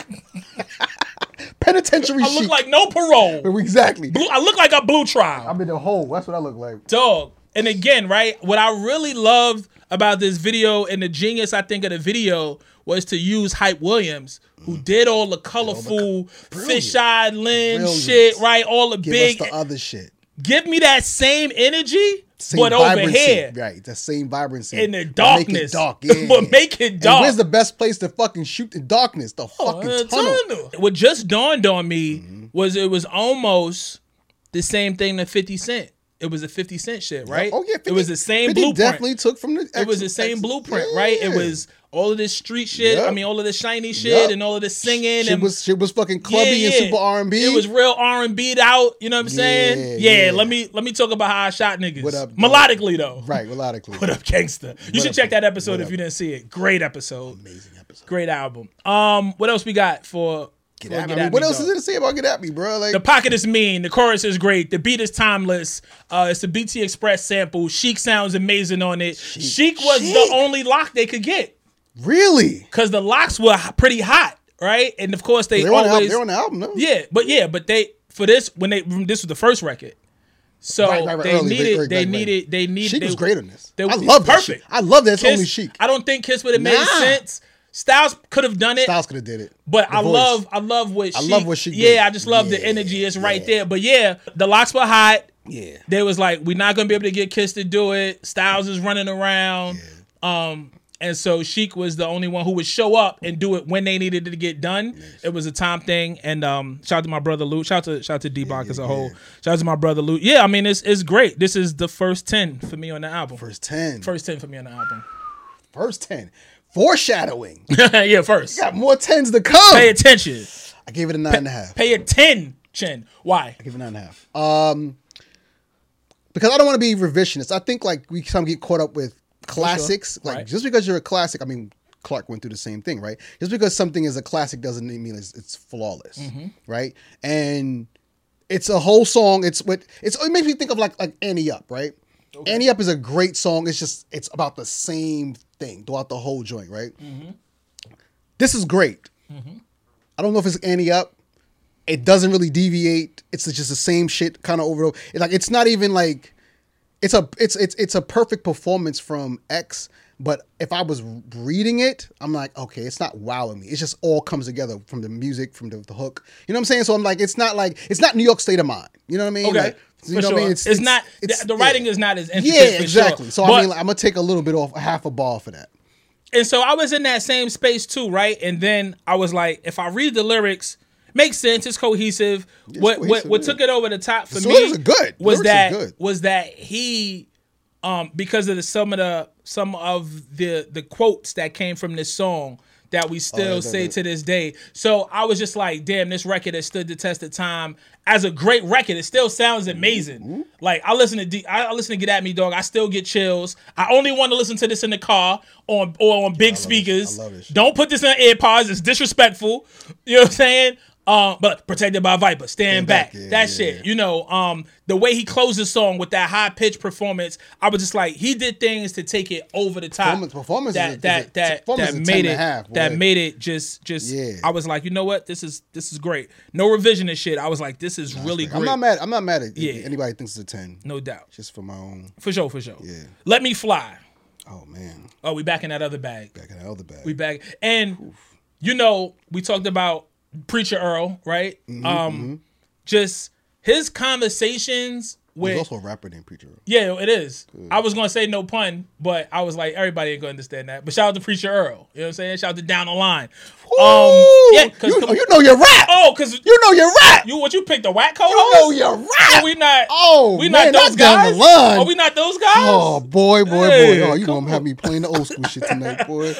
[SPEAKER 6] Penitentiary chic.
[SPEAKER 5] look like no parole.
[SPEAKER 6] Exactly.
[SPEAKER 5] I look like a blue trial.
[SPEAKER 6] I'm in the hole. That's what I look like.
[SPEAKER 5] Dog. And again, right, what I really loved about this video and the genius, I think, of the video was to use Hype Williams, who did all the colorful, fish-eyed lens shit, right? All the
[SPEAKER 6] Give
[SPEAKER 5] big.
[SPEAKER 6] us the other shit.
[SPEAKER 5] Give me that same energy,
[SPEAKER 6] Same
[SPEAKER 5] but over
[SPEAKER 6] vibrancy.
[SPEAKER 5] here.
[SPEAKER 6] Right, the same vibrancy.
[SPEAKER 5] In the darkness.
[SPEAKER 6] Make it dark, yeah.
[SPEAKER 5] But make it dark.
[SPEAKER 6] And where's the best place to fucking shoot in darkness? The fucking tunnel.
[SPEAKER 5] What just dawned on me was it was almost the same thing that 50 Cent. It was a 50 Cent shit, right?
[SPEAKER 6] Oh, yeah. 50,
[SPEAKER 5] it was the same
[SPEAKER 6] 50
[SPEAKER 5] blueprint.
[SPEAKER 6] Definitely took from the.
[SPEAKER 5] It was the same blueprint,
[SPEAKER 6] yeah.
[SPEAKER 5] right? It was all of this street shit.
[SPEAKER 6] Yep.
[SPEAKER 5] I mean, all of this shiny shit
[SPEAKER 6] Yep.
[SPEAKER 5] and all of this singing.
[SPEAKER 6] Shit was fucking clubby and super R&B.
[SPEAKER 5] It was real R&B'd out. You know what I'm saying? Yeah. Let me talk about how I shot niggas.
[SPEAKER 6] What up,
[SPEAKER 5] melodically though.
[SPEAKER 6] Right, melodically.
[SPEAKER 5] What up, gangsta? You should check that episode if you didn't see it. Great episode.
[SPEAKER 6] Amazing episode.
[SPEAKER 5] Great album. What else we got for?
[SPEAKER 6] Get at me. What else is there to say about Get At Me, bro? Like
[SPEAKER 5] the pocket is mean. The chorus is great. The beat is timeless. It's a BT Express sample. Chic sounds amazing on it. Chic was the only lock they could get.
[SPEAKER 6] Really?
[SPEAKER 5] Because the locks were pretty hot, right? And of course
[SPEAKER 6] they're on the album, no?
[SPEAKER 5] Yeah, but they for this this was the first record. So they needed.
[SPEAKER 6] Chic was great on this.
[SPEAKER 5] I
[SPEAKER 6] love that. Perfect. I love that. It's only Chic.
[SPEAKER 5] I don't think Kiss would have made sense. Styles could have done it.
[SPEAKER 6] Styles could have did it.
[SPEAKER 5] But I love what Chic. Yeah, I just love the energy. It's right there. But yeah, the locks were hot.
[SPEAKER 6] Yeah.
[SPEAKER 5] They was like, we're not gonna be able to get Kiss to do it. Styles is running around. Yeah. And so Chic was the only one who would show up and do it when they needed it to get done. Nice. It was a time thing. And shout out to my brother Luke. Shout out to D-Block as a whole. Shout out to my brother Luke. Yeah, I mean it's great. This is the first 10 for me on the album.
[SPEAKER 6] First 10
[SPEAKER 5] for me on the album.
[SPEAKER 6] First 10. Foreshadowing.
[SPEAKER 5] Yeah, first.
[SPEAKER 6] You got more 10s to come.
[SPEAKER 5] Pay attention.
[SPEAKER 6] I gave it a 9.5.
[SPEAKER 5] Pay attention. Why?
[SPEAKER 6] I give it a 9.5. Because I don't want to be revisionist. I think like we some get caught up with classics. Sure. Like just because you're a classic, I mean Clark went through the same thing, right? Just because something is a classic doesn't mean it's flawless, right? And it's a whole song. It makes me think of like Annie Up, right? Okay. Annie Up is a great song. It's about the same thing throughout the whole joint, right? This is great. I don't know if it's Annie Up. It doesn't really deviate. It's just the same shit kind of over. It's not even like it's a perfect performance from X. But if I was reading it, I'm like, okay, it's not wowing me. It just all comes together from the music, from the hook. You know what I'm saying? So I'm like, it's not New York State of Mind. You know what I mean?
[SPEAKER 5] Okay.
[SPEAKER 6] Like, you know what I mean?
[SPEAKER 5] It's not the writing is not as intricate.
[SPEAKER 6] Yeah, exactly.
[SPEAKER 5] Sure.
[SPEAKER 6] So I mean, I'm gonna take a little bit off, half a ball for that.
[SPEAKER 5] And so I was in that same space too, right? And then I was like, if I read the lyrics, makes sense. It's cohesive. What took it over the top for me was that he, because of some of the quotes that came from this song that we still say to this day. So I was just like, damn, this record has stood the test of time as a great record. It still sounds amazing. Like I listen to Get At Me, dog. I still get chills. I only want to listen to this in the car or on big speakers.
[SPEAKER 6] I love it.
[SPEAKER 5] Don't put this in AirPods. It's disrespectful. You know what I'm saying? But Protected by Viper, Stand Back. Yeah, shit. You know, the way he closed the song with that high pitched performance, I was just like, he did things to take it over the top.
[SPEAKER 6] Performance
[SPEAKER 5] made it just I was like, you know what? This is great. No revisionist shit. I was like, this is really great.
[SPEAKER 6] I'm not mad at anybody who thinks it's a 10.
[SPEAKER 5] No doubt.
[SPEAKER 6] Just for my own.
[SPEAKER 5] For sure.
[SPEAKER 6] Yeah.
[SPEAKER 5] Let Me Fly.
[SPEAKER 6] Oh man.
[SPEAKER 5] Oh, we back in that other bag.
[SPEAKER 6] We back.
[SPEAKER 5] And you know, we talked about Preacher Earl, right? Just his conversations with.
[SPEAKER 6] There's also a rapper named Preacher Earl.
[SPEAKER 5] Yeah, it is. I was gonna say no pun, but I was like, everybody ain't gonna understand that. But shout out to Preacher Earl. You know what I'm saying? Shout out to Down the Line.
[SPEAKER 6] Yeah, because you know your rap.
[SPEAKER 5] Oh, because
[SPEAKER 6] you know your rap.
[SPEAKER 5] You picked the whack co-host?
[SPEAKER 6] You know your rap.
[SPEAKER 5] So we not.
[SPEAKER 6] Oh,
[SPEAKER 5] we
[SPEAKER 6] man,
[SPEAKER 5] not those
[SPEAKER 6] not Down
[SPEAKER 5] guys.
[SPEAKER 6] the Line.
[SPEAKER 5] Are we not those guys?
[SPEAKER 6] Oh boy.
[SPEAKER 5] Hey,
[SPEAKER 6] Oh, you gonna have me playing the old school shit tonight, boy.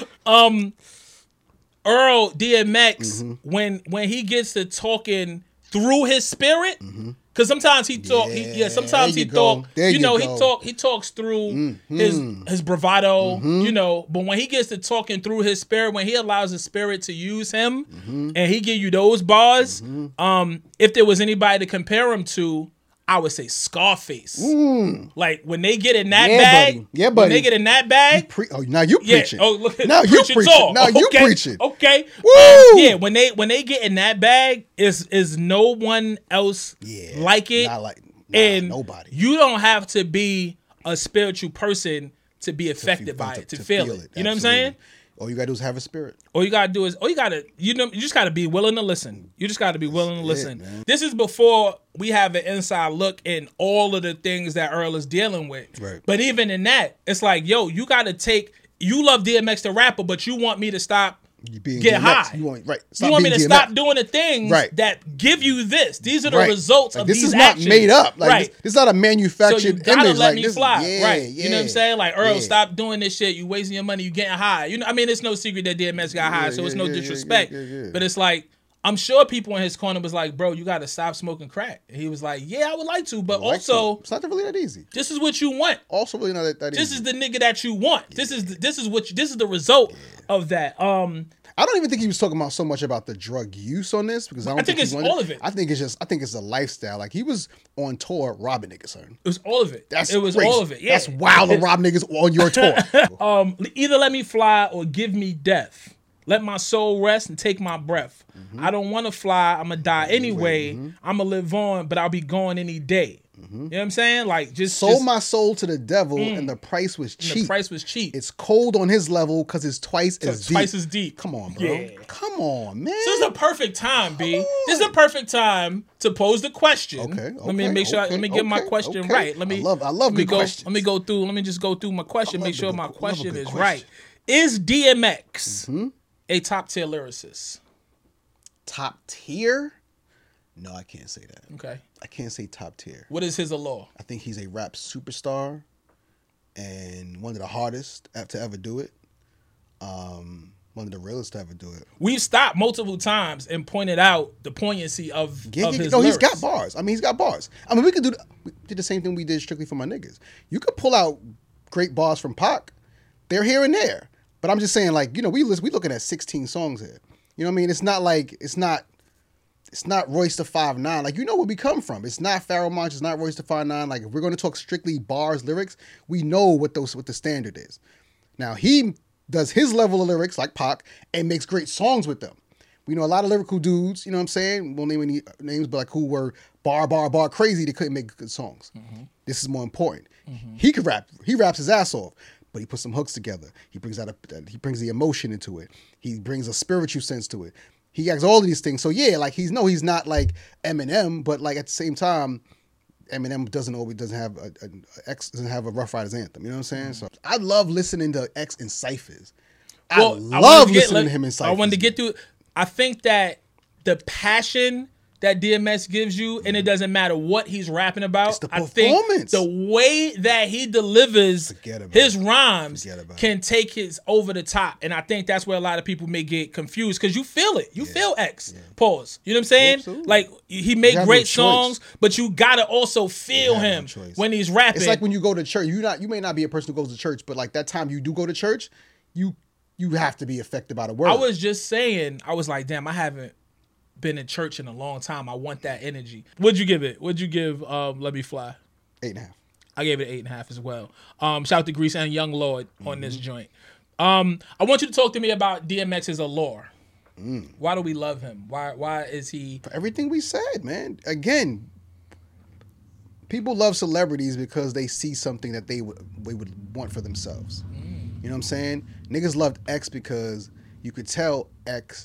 [SPEAKER 5] Earl DMX when he gets to talking through his spirit. Because sometimes he talk, sometimes he talk. He talks through his bravado, But when he gets to talking through his spirit, when he allows his spirit to use him, and he give you those bars, if there was anybody to compare him to, I would say Scarface. Like when they get in that bag,
[SPEAKER 6] buddy.
[SPEAKER 5] When they get in that bag,
[SPEAKER 6] now you preaching.
[SPEAKER 5] Oh, look,
[SPEAKER 6] now you preaching. Now you preaching.
[SPEAKER 5] Okay.
[SPEAKER 6] Woo!
[SPEAKER 5] When they get in that bag, is no one else like it. And
[SPEAKER 6] nobody.
[SPEAKER 5] You don't have to be a spiritual person to be affected by it, to feel it. You know what I'm saying?
[SPEAKER 6] All you gotta do is have a spirit.
[SPEAKER 5] You just gotta be willing to listen. You just gotta be willing to listen. This is before we have an inside look in all of the things that Earl is dealing with.
[SPEAKER 6] Right.
[SPEAKER 5] But even in that, it's like, yo, you gotta you love DMX the rapper, but you want me to stop get DMX. High. You want me to stop doing the things that give you this. These are the results of these actions.
[SPEAKER 6] This is not made up. This is not a manufactured
[SPEAKER 5] so you gotta
[SPEAKER 6] image.
[SPEAKER 5] Let me fly.
[SPEAKER 6] Yeah,
[SPEAKER 5] You know what I'm saying? Like, Earl, stop doing this shit. You wasting your money. You getting high. It's no secret that DMX got high, so it's no disrespect. But it's like, I'm sure people in his corner was like, bro, you got to stop smoking crack. And he was like, yeah, I would like to, but also,
[SPEAKER 6] it's not really that easy.
[SPEAKER 5] This is what you want.
[SPEAKER 6] Also, really not that easy.
[SPEAKER 5] This is the nigga that you want. This is the result of that.
[SPEAKER 6] I don't even think he was talking about so much about the drug use on this because I think it's
[SPEAKER 5] all of it.
[SPEAKER 6] I think it's a lifestyle. Like he was on tour robbing niggas, son.
[SPEAKER 5] It was all of it.
[SPEAKER 6] It
[SPEAKER 5] was
[SPEAKER 6] crazy.
[SPEAKER 5] all of it. Yeah.
[SPEAKER 6] That's wild to rob niggas on your tour.
[SPEAKER 5] Either let me fly or give me death. Let my soul rest and take my breath. I don't want to fly. I'm going to die anyway. I'm going to live on, but I'll be gone any day. You know what I'm saying? Like,
[SPEAKER 6] sold my soul to the devil and the price was cheap.
[SPEAKER 5] The price was cheap.
[SPEAKER 6] It's cold on his level because it's twice as deep.
[SPEAKER 5] Twice as deep.
[SPEAKER 6] Come on, bro. Yeah. Come on, man.
[SPEAKER 5] So this is a perfect time, B. This is a perfect time to pose the question.
[SPEAKER 6] Okay.
[SPEAKER 5] Let me make sure. Let me get my question right.
[SPEAKER 6] I love good questions.
[SPEAKER 5] Let me go through. Let me just go through my question. Make sure my question is right. Is DMX a top tier lyricist?
[SPEAKER 6] Top tier? No, I can't say that.
[SPEAKER 5] Okay.
[SPEAKER 6] I can't say top tier.
[SPEAKER 5] What is his allure?
[SPEAKER 6] I think he's a rap superstar and one of the hardest to ever do it. One of the realest to ever do it.
[SPEAKER 5] We've stopped multiple times and pointed out the poignancy of his lyrics.
[SPEAKER 6] He's got bars. He's got bars. We did the same thing we did Strictly for My Niggas. You could pull out great bars from Pac. They're here and there. But I'm just saying, like, we looking at 16 songs here. You know what I mean? It's not Royce da 5'9". Like, where we come from. It's not Pharoah Monch. It's not Royce da 5'9". Like, if we're going to talk strictly bars, lyrics, we know what the standard is. Now, he does his level of lyrics, like Pac, and makes great songs with them. We know a lot of lyrical dudes, you know what I'm saying? Won't name any names, but like who were bar crazy. They couldn't make good songs. This is more important. He could rap. He raps his ass off. But he puts some hooks together. He brings the emotion into it. He brings a spiritual sense to it. He has all of these things. So yeah, like he's not like Eminem, but like at the same time, Eminem doesn't have a Rough Riders anthem. You know what I'm saying? So I love listening to X in ciphers. I love listening to him in ciphers.
[SPEAKER 5] I wanted to get through. I think that the passion that DMX gives you, and it doesn't matter what he's rapping about.
[SPEAKER 6] It's the performance.
[SPEAKER 5] I think the way that he delivers his rhymes can take his over the top, and I think that's where a lot of people may get confused because you feel it. You feel X. Pause. You know what I'm saying?
[SPEAKER 6] Absolutely.
[SPEAKER 5] Like he made great songs, but you gotta also feel him when he's rapping.
[SPEAKER 6] It's like when you go to church. You may not be a person who goes to church, but like that time you do go to church, you have to be affected by the word.
[SPEAKER 5] I was just saying. I was like, damn, I haven't been in church in a long time. I want that energy. What'd you give it? What'd you give Let Me Fly?
[SPEAKER 6] 8.5.
[SPEAKER 5] I gave it 8.5 as well. Shout out to Grease and Young Lord on this joint. I want you to talk to me about DMX's allure. Why do we love him? Why is he...
[SPEAKER 6] For everything we said, man. Again, people love celebrities because they see something that they would want for themselves. You know what I'm saying? Niggas loved X because you could tell X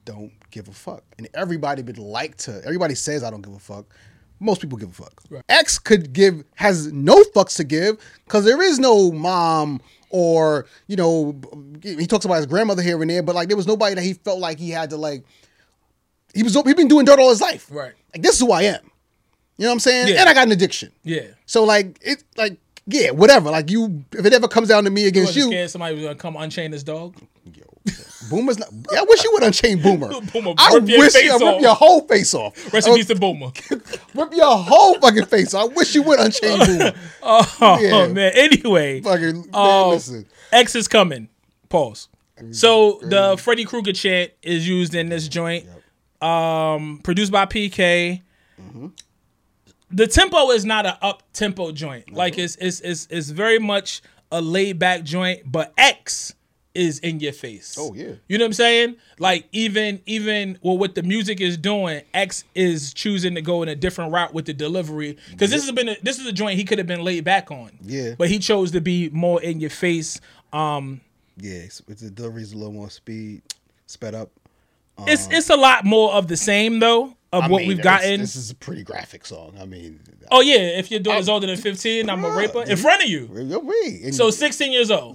[SPEAKER 6] don't give a fuck. And everybody everybody says I don't give a fuck. Most people give a fuck. Right. X has no fucks to give because there is no mom or, he talks about his grandmother here and there, but like there was nobody that he felt like he had to like, he's been doing dirt all his life.
[SPEAKER 5] Right.
[SPEAKER 6] Like, this is who I am. You know what I'm saying?
[SPEAKER 5] Yeah.
[SPEAKER 6] And I got an addiction.
[SPEAKER 5] Yeah.
[SPEAKER 6] So like, yeah, whatever. Like if it ever comes down to me against you.
[SPEAKER 5] Scared somebody was going to come unchain his dog?
[SPEAKER 6] Yo, Boomer's not. I wish you would unchain Boomer.
[SPEAKER 5] Boomer,
[SPEAKER 6] I
[SPEAKER 5] rip your
[SPEAKER 6] wish
[SPEAKER 5] face
[SPEAKER 6] you
[SPEAKER 5] off.
[SPEAKER 6] rip your whole face off.
[SPEAKER 5] Rest in peace to Boomer.
[SPEAKER 6] Rip your whole fucking face off. I wish you would unchain Boomer.
[SPEAKER 5] Man. Anyway.
[SPEAKER 6] Fucking, man, listen.
[SPEAKER 5] X is coming. Pause. So the Freddy Krueger chant is used in this joint. Yep. Produced by PK. Mm-hmm. The tempo is not an up tempo joint. Mm-hmm. Like it's very much a laid back joint, but X is in your face.
[SPEAKER 6] Oh yeah.
[SPEAKER 5] You know what I'm saying? Like even what the music is doing, X is choosing to go in a different route with the delivery. Because this is a joint he could have been laid back on.
[SPEAKER 6] Yeah.
[SPEAKER 5] But he chose to be more in your face.
[SPEAKER 6] It's the delivery's a little more sped up.
[SPEAKER 5] It's a lot more of the same though of what we've gotten.
[SPEAKER 6] This is a pretty graphic song. I mean,
[SPEAKER 5] oh yeah, if your daughter's older than 15, I'm a raper in front of you. So 16 years old.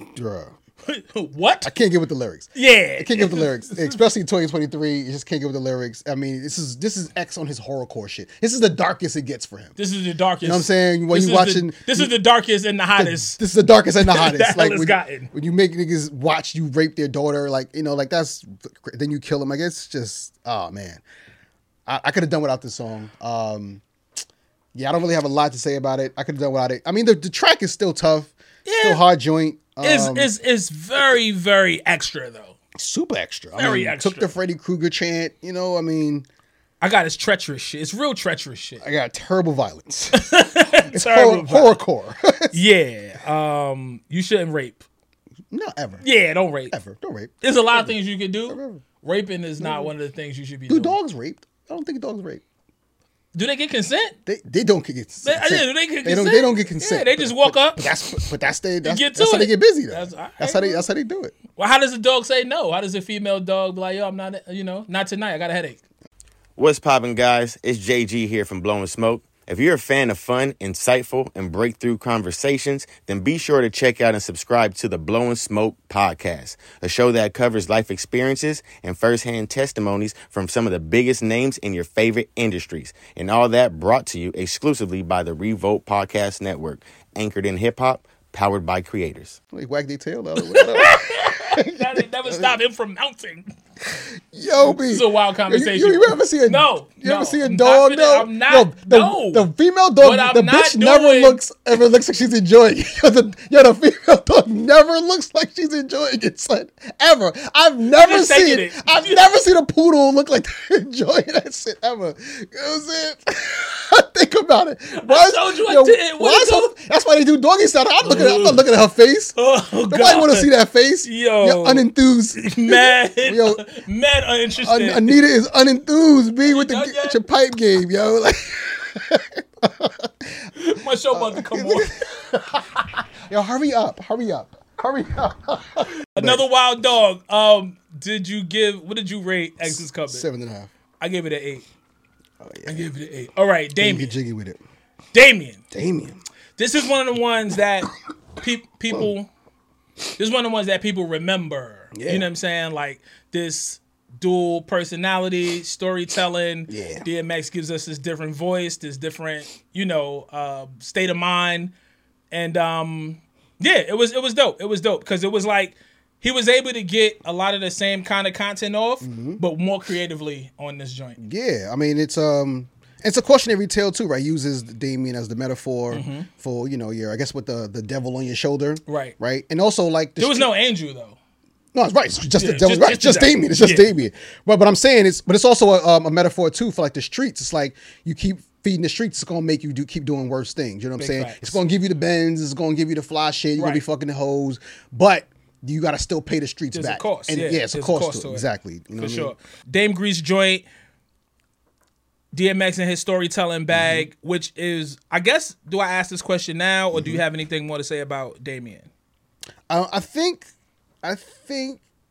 [SPEAKER 5] What?
[SPEAKER 6] I can't get with the lyrics.
[SPEAKER 5] Yeah,
[SPEAKER 6] I can't get with the lyrics, especially in 2023. You just can't get with the lyrics. I mean, this is X on his horrorcore shit. This is the darkest it gets for him.
[SPEAKER 5] This is the darkest.
[SPEAKER 6] You know what I'm saying? When you watching,
[SPEAKER 5] this is the darkest and the hottest.
[SPEAKER 6] This is the darkest and the hottest.
[SPEAKER 5] Like
[SPEAKER 6] when you make niggas watch you rape their daughter, that's then you kill them. Like it's just, oh man, I could have done without this song. Yeah, I don't really have a lot to say about it. I could have done without it. I mean, the track is still tough. Yeah. Still hard joint.
[SPEAKER 5] It's very, very extra though.
[SPEAKER 6] Super extra.
[SPEAKER 5] Very extra.
[SPEAKER 6] Took the Freddy Krueger chant.
[SPEAKER 5] I got his treacherous shit. It's real treacherous shit.
[SPEAKER 6] I got terrible violence. It's horrorcore.
[SPEAKER 5] Yeah. You shouldn't rape.
[SPEAKER 6] No, ever.
[SPEAKER 5] Yeah, don't rape.
[SPEAKER 6] Ever. Don't rape.
[SPEAKER 5] There's a lot of things you can do. Ever. Raping is not one of the things you should be doing.
[SPEAKER 6] Do dogs rape? I don't think dogs rape.
[SPEAKER 5] Do they get consent?
[SPEAKER 6] They don't get consent.
[SPEAKER 5] Do they get consent?
[SPEAKER 6] They don't get consent.
[SPEAKER 5] Yeah, they just walk up.
[SPEAKER 6] That's
[SPEAKER 5] how
[SPEAKER 6] they get busy though.
[SPEAKER 5] That's
[SPEAKER 6] how they do it.
[SPEAKER 5] Well, how does the dog say no? How does a female dog be like, yo, I'm not, not tonight. I got a headache.
[SPEAKER 7] What's poppin', guys? It's JG here from Blowing Smoke. If you're a fan of fun, insightful, and breakthrough conversations, then be sure to check out and subscribe to the Blowing Smoke podcast, a show that covers life experiences and firsthand testimonies from some of the biggest names in your favorite industries. And all that brought to you exclusively by the Revolt Podcast Network, anchored in hip-hop, powered by creators.
[SPEAKER 6] Like wag their tail out.
[SPEAKER 5] That never stopped him from mounting.
[SPEAKER 6] Yo, B.
[SPEAKER 5] This is a wild conversation.
[SPEAKER 6] You ever see a You ever see a dog?
[SPEAKER 5] I'm not.
[SPEAKER 6] The female dog. The bitch never looks like she's enjoying it. The female dog never looks like she's enjoying it, son. Ever. I've never seen a poodle look like they're enjoying that shit ever. You know what I'm saying? Think about it.
[SPEAKER 5] I told you I did.
[SPEAKER 6] That's why they do doggy style. I'm not looking at her face. Nobody want to see that face. You're unenthused.
[SPEAKER 5] Mad uninterested.
[SPEAKER 6] Anita is unenthused. Be with your pipe game, yo. Like,
[SPEAKER 5] my show about to come on.
[SPEAKER 6] Yo, hurry up.
[SPEAKER 5] Another wild dog. What did you rate X's Coming?
[SPEAKER 6] 7.5.
[SPEAKER 5] I gave it an 8.
[SPEAKER 6] Oh, yeah.
[SPEAKER 5] I gave it an 8. All right, Damien.
[SPEAKER 6] Get jiggy with it.
[SPEAKER 5] Damien.
[SPEAKER 6] This
[SPEAKER 5] is one of the ones that people. This is one of the ones that people remember. Yeah. You know what I'm saying? Like this dual personality, storytelling. Yeah. DMX gives us this different voice, this different, state of mind. And it was dope. It was dope because it was like he was able to get a lot of the same kind of content off, but more creatively on this joint.
[SPEAKER 6] Yeah, I mean it's a cautionary tale too, right? Uses Damien as the metaphor for I guess with the devil on your shoulder,
[SPEAKER 5] right?
[SPEAKER 6] And also like
[SPEAKER 5] there was no angel though.
[SPEAKER 6] No, it's right. It's just the devil, right? Just Damien. It's just Damien. But I'm saying it's also a metaphor too for like the streets. It's like you keep feeding the streets, it's gonna make you keep doing worse things. You know what I'm saying? Facts. It's gonna give you the Benz, it's gonna give you the fly shit. You're gonna be fucking the hoes, but you got to still pay the streets back.
[SPEAKER 5] There's a cost.
[SPEAKER 6] And it's a cost to it. Exactly.
[SPEAKER 5] For sure. Dame Grease joint, DMX and his storytelling bag, which is, I guess, do I ask this question now, or do you have anything more to say about Damien?
[SPEAKER 6] I think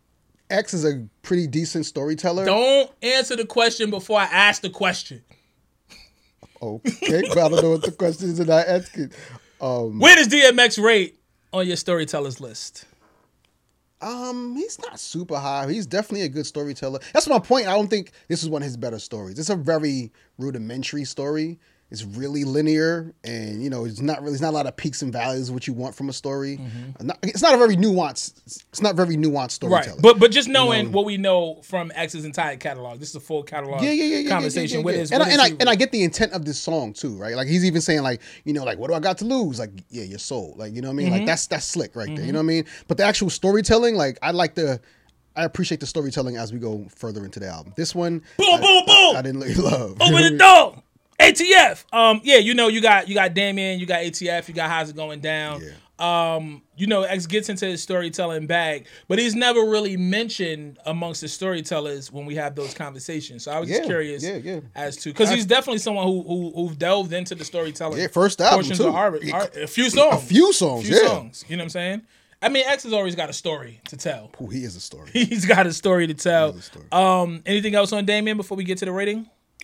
[SPEAKER 6] X is a pretty decent storyteller.
[SPEAKER 5] Don't answer the question before I ask the question.
[SPEAKER 6] Okay, but I don't know what the question is and I ask it.
[SPEAKER 5] Where does DMX rate on your storytellers list?
[SPEAKER 6] He's not super high. He's definitely a good storyteller. That's my point. I don't think this is one of his better stories. It's a very rudimentary story. It's really linear, and it's not a lot of peaks and valleys what you want from a story. Mm-hmm. It's not a very nuanced. It's not very nuanced storytelling.
[SPEAKER 5] Right, but just knowing what we know from X's entire catalog, this is a full catalog conversation.
[SPEAKER 6] And I get the intent of this song too, right? Like he's even saying like what do I got to lose? Like your soul. Like you know what I mean?
[SPEAKER 5] Mm-hmm.
[SPEAKER 6] Like that's slick right there. You know what I mean? But the actual storytelling, like I appreciate the storytelling as we go further into the album. This one,
[SPEAKER 5] boom.
[SPEAKER 6] I didn't really love.
[SPEAKER 5] Open the door. ATF. You got Damien, you got ATF, you got How's It Going Down. Yeah. X gets into his storytelling bag, but he's never really mentioned amongst the storytellers when we have those conversations. So I was just curious as to, because he's definitely someone who delved into the storytelling.
[SPEAKER 6] Yeah, first album
[SPEAKER 5] portions
[SPEAKER 6] too.
[SPEAKER 5] Of a few songs.
[SPEAKER 6] A few songs.
[SPEAKER 5] You know what I'm saying? I mean, X has always got a story to tell.
[SPEAKER 6] Ooh, he is a story.
[SPEAKER 5] He's got a story to tell. Anything else on Damien before we get to the rating?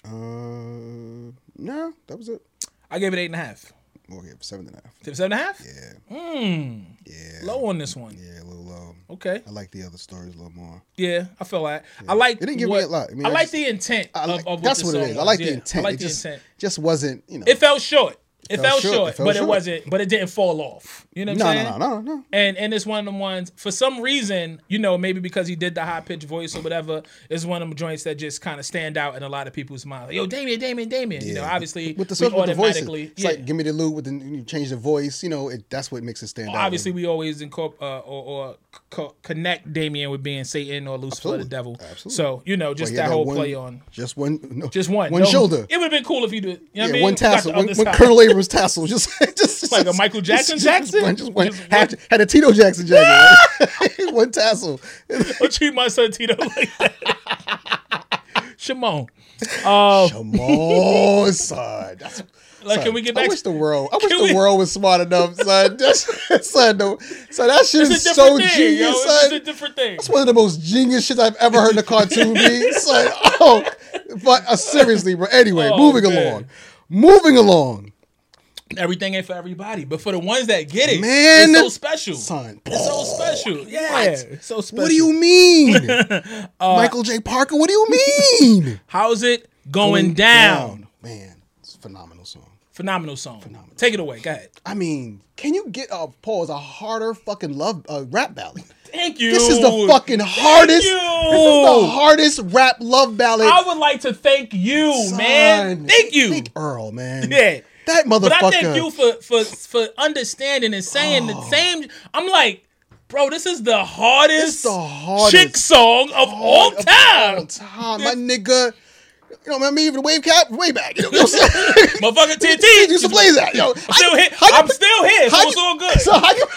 [SPEAKER 6] No, that was it.
[SPEAKER 5] I gave it 8.5.
[SPEAKER 6] Okay, 7.5.
[SPEAKER 5] 7.5?
[SPEAKER 6] Yeah.
[SPEAKER 5] Yeah. Low on this one.
[SPEAKER 6] Yeah, a little low.
[SPEAKER 5] Okay.
[SPEAKER 6] I like the other stories a little more.
[SPEAKER 5] Yeah, I feel like I like.
[SPEAKER 6] It didn't give me a lot.
[SPEAKER 5] I like the intent of what
[SPEAKER 6] that's
[SPEAKER 5] the
[SPEAKER 6] what
[SPEAKER 5] song
[SPEAKER 6] it is.
[SPEAKER 5] was.
[SPEAKER 6] I like the
[SPEAKER 5] Yeah,
[SPEAKER 6] intent.
[SPEAKER 5] I like
[SPEAKER 6] it
[SPEAKER 5] the intent.
[SPEAKER 6] just wasn't.
[SPEAKER 5] It fell short. It fell short, but
[SPEAKER 6] short.
[SPEAKER 5] it wasn't. But it didn't fall off. You know what I'm saying?
[SPEAKER 6] No.
[SPEAKER 5] And it's one of them ones. For some reason, maybe because he did the high pitched voice or whatever, it's one of them joints that just kind of stand out in a lot of people's minds. Like, yo, Damien.
[SPEAKER 6] Yeah.
[SPEAKER 5] Obviously,
[SPEAKER 6] with
[SPEAKER 5] we
[SPEAKER 6] the
[SPEAKER 5] automatically.
[SPEAKER 6] It's like give me the loot with you change the voice. That's what makes it stand out.
[SPEAKER 5] Obviously, we always incorporate connect Damien with being Satan or Lucifer the devil.
[SPEAKER 6] Absolutely.
[SPEAKER 5] So just that whole play on
[SPEAKER 6] just one. No,
[SPEAKER 5] just one
[SPEAKER 6] shoulder.
[SPEAKER 5] It would have been cool if you did. You know what I mean?
[SPEAKER 6] One tassel. One Colonel Abrams tassel. Just
[SPEAKER 5] like a Michael Jackson Jackson.
[SPEAKER 6] Just one. Had a Tito Jackson jacket. One tassel.
[SPEAKER 5] Don't treat my son Tito like that. Shimon.
[SPEAKER 6] Shimon, son.
[SPEAKER 5] Like, can we get back?
[SPEAKER 6] I wish the world was smart enough, son. Son, that shit is so
[SPEAKER 5] thing,
[SPEAKER 6] genius, son.
[SPEAKER 5] It's a different thing.
[SPEAKER 6] That's one of the most genius shit I've ever heard in a cartoon be. Son, but seriously, bro. Anyway, moving along.
[SPEAKER 5] Everything ain't for everybody, but for the ones that get it,
[SPEAKER 6] man,
[SPEAKER 5] it's so special,
[SPEAKER 6] son.
[SPEAKER 5] It's so special. Yeah, it's so special.
[SPEAKER 6] What do you mean, Michael J. Parker? What do you mean?
[SPEAKER 5] How's it going down?
[SPEAKER 6] Man, it's a phenomenal song.
[SPEAKER 5] Phenomenal. Take it away. Go ahead.
[SPEAKER 6] I mean, can you get a harder fucking rap ballad?
[SPEAKER 5] Thank you.
[SPEAKER 6] This is the fucking hardest. This is the hardest rap love ballad.
[SPEAKER 5] I would like to thank you,
[SPEAKER 6] son,
[SPEAKER 5] man. Thank you.
[SPEAKER 6] Thank Earl, man.
[SPEAKER 5] Yeah.
[SPEAKER 6] That motherfucker.
[SPEAKER 5] But I thank you for understanding and saying the same. I'm like, bro, this is the hardest chick song of all time.
[SPEAKER 6] My nigga. Remember even the wave cap way back.
[SPEAKER 5] Motherfucker TNT
[SPEAKER 6] used to play that.
[SPEAKER 5] I'm still here, so it's all good.
[SPEAKER 6] So how you?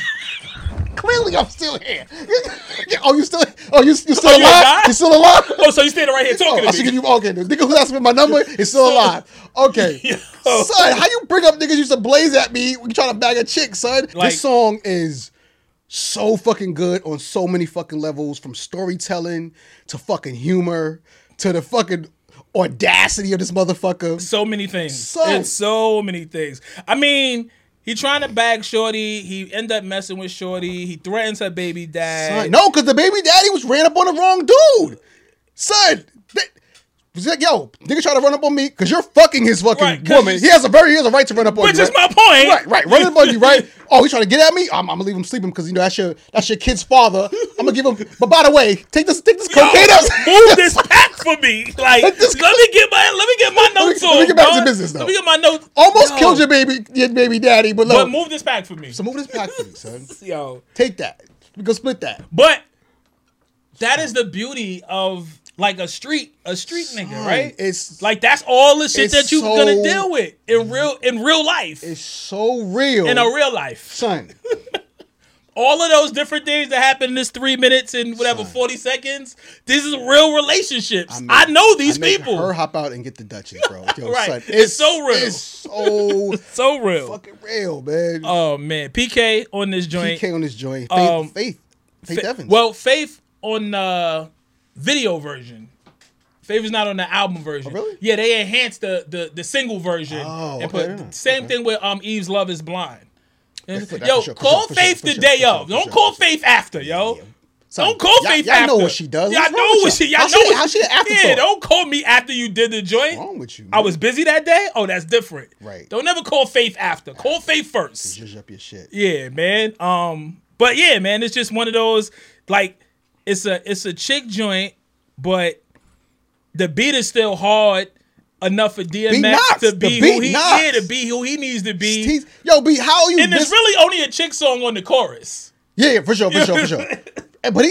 [SPEAKER 6] Clearly, I'm still here. You still alive? You still alive?
[SPEAKER 5] Oh, so you standing right here talking to me?
[SPEAKER 6] I should give you okay. The nigga who's asking for my number is still alive. Okay, son, how you bring up niggas used to blaze at me when you trying to bag a chick, son? This song is so fucking good on so many fucking levels, from storytelling to fucking humor to the fucking audacity of this motherfucker.
[SPEAKER 5] So many things.
[SPEAKER 6] Son.
[SPEAKER 5] It's so many things. I mean, he trying to bag Shorty. He end up messing with Shorty. He threatens her baby dad.
[SPEAKER 6] Son, no, because the baby daddy ran up on the wrong dude. Son, he's like, yo, nigga try to run up on me because you're fucking his fucking woman. He has a right to run up on you.
[SPEAKER 5] Which is my point.
[SPEAKER 6] Right. Run up on you, right? Oh, he's trying to get at me? I'm gonna leave him sleeping because that's your kid's father. I'm gonna give him. But by the way, take this cocaine out.
[SPEAKER 5] Move this pack for me. Like, let me get my notes on.
[SPEAKER 6] Let me get back to business though.
[SPEAKER 5] Let me get my notes.
[SPEAKER 6] Almost killed your baby daddy, but
[SPEAKER 5] move this pack for me.
[SPEAKER 6] So move this pack for me, son.
[SPEAKER 5] Yo,
[SPEAKER 6] take that. We go split that.
[SPEAKER 5] But that is the beauty of like a street nigga, right?
[SPEAKER 6] It's
[SPEAKER 5] like that's all the shit that you're gonna deal with in real life.
[SPEAKER 6] It's so real
[SPEAKER 5] in a real life,
[SPEAKER 6] son.
[SPEAKER 5] All of those different things that happen in this 3 minutes and 40 seconds. This is real relationships. I know these people.
[SPEAKER 6] Her hop out and get the Duchess, bro. Yo,
[SPEAKER 5] right,
[SPEAKER 6] son,
[SPEAKER 5] it's so real.
[SPEAKER 6] It's so
[SPEAKER 5] so real,
[SPEAKER 6] fucking real, man.
[SPEAKER 5] Oh man, PK on this joint.
[SPEAKER 6] Faith Evans.
[SPEAKER 5] Well, Faith on the video version. Favor's not on the album version.
[SPEAKER 6] Oh, really?
[SPEAKER 5] Yeah, they enhanced the single version.
[SPEAKER 6] Oh,
[SPEAKER 5] and
[SPEAKER 6] okay,
[SPEAKER 5] put same thing with Eve's Love Is Blind.
[SPEAKER 6] for
[SPEAKER 5] Yo,
[SPEAKER 6] sure,
[SPEAKER 5] call
[SPEAKER 6] for
[SPEAKER 5] Faith
[SPEAKER 6] sure,
[SPEAKER 5] the
[SPEAKER 6] for
[SPEAKER 5] day
[SPEAKER 6] sure,
[SPEAKER 5] of.
[SPEAKER 6] for
[SPEAKER 5] Don't
[SPEAKER 6] sure,
[SPEAKER 5] call
[SPEAKER 6] for sure.
[SPEAKER 5] Faith after, yo.
[SPEAKER 6] Son,
[SPEAKER 5] Don't call Faith after.
[SPEAKER 6] Y'all know what she does.
[SPEAKER 5] Y'all
[SPEAKER 6] What's wrong
[SPEAKER 5] know
[SPEAKER 6] with
[SPEAKER 5] what she.
[SPEAKER 6] y'all?
[SPEAKER 5] Y'all know
[SPEAKER 6] How she an afterthought?
[SPEAKER 5] Yeah, don't call me after you did the joint.
[SPEAKER 6] What's wrong with you?
[SPEAKER 5] I was busy that day. Oh, that's different.
[SPEAKER 6] Right.
[SPEAKER 5] Don't never call Faith after. Call Faith first.
[SPEAKER 6] Zhuzh up your shit.
[SPEAKER 5] Yeah, man. But yeah, man, it's just one of those like it's a chick joint, but the beat is still hard enough for DMX to be who he needs to be.
[SPEAKER 6] Yo, B, how are you?
[SPEAKER 5] And there's really only a chick song on the chorus.
[SPEAKER 6] Yeah, for sure. But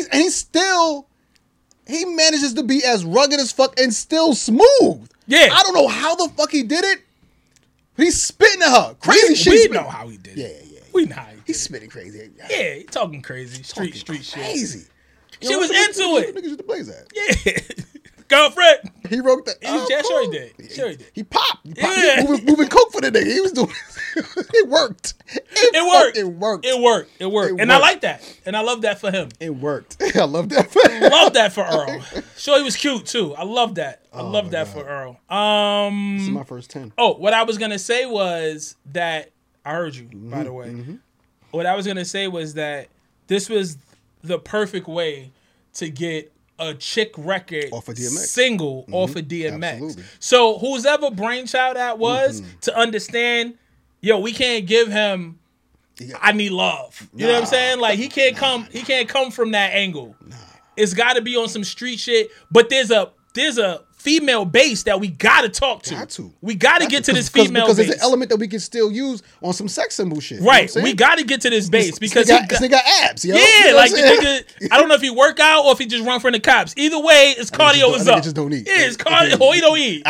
[SPEAKER 6] he manages to be as rugged as fuck and still smooth.
[SPEAKER 5] Yeah.
[SPEAKER 6] I don't know how the fuck he did it. But he's spitting at her. Crazy shit.
[SPEAKER 5] We know how he did it.
[SPEAKER 6] Yeah.
[SPEAKER 5] We know how he did
[SPEAKER 6] He's
[SPEAKER 5] it.
[SPEAKER 6] spitting crazy.
[SPEAKER 5] Yeah, he talking crazy. Street shit.
[SPEAKER 6] Crazy.
[SPEAKER 5] She was into it.
[SPEAKER 6] Niggas used to blaze that.
[SPEAKER 5] Yeah. Girlfriend.
[SPEAKER 6] He wrote that.
[SPEAKER 5] Sure he did. Sure he did.
[SPEAKER 6] He popped.
[SPEAKER 5] Yeah.
[SPEAKER 6] He was moving coke for the nigga. He was doing it worked.
[SPEAKER 5] It worked. And I like that. And I love that for him.
[SPEAKER 6] It worked. I love that.
[SPEAKER 5] Love that for Earl. Sure, he was cute too. I love that. I love that for Earl.
[SPEAKER 6] This is my first 10.
[SPEAKER 5] Oh, what I was gonna say was that I heard you, by the way. What I was gonna say was that this was the perfect way to get a chick record
[SPEAKER 6] off of DMX.
[SPEAKER 5] single off of DMX.
[SPEAKER 6] Absolutely.
[SPEAKER 5] So whose ever brainchild that was to understand, yo, we can't give him I need love. You know what I'm saying? Like he can't come from that angle. It's gotta be on some street shit. But there's a female base that we gotta talk to. We gotta get to this female base.
[SPEAKER 6] Because there's an element that we can still use on some sex symbol shit.
[SPEAKER 5] Right. We gotta get to this base because
[SPEAKER 6] they got abs, yo.
[SPEAKER 5] Yeah,
[SPEAKER 6] you know
[SPEAKER 5] like the nigga, I don't know if he work out or if he just run from the cops. Either way, his cardio is up.
[SPEAKER 6] Just don't eat.
[SPEAKER 5] Yeah, his cardio, or he don't eat.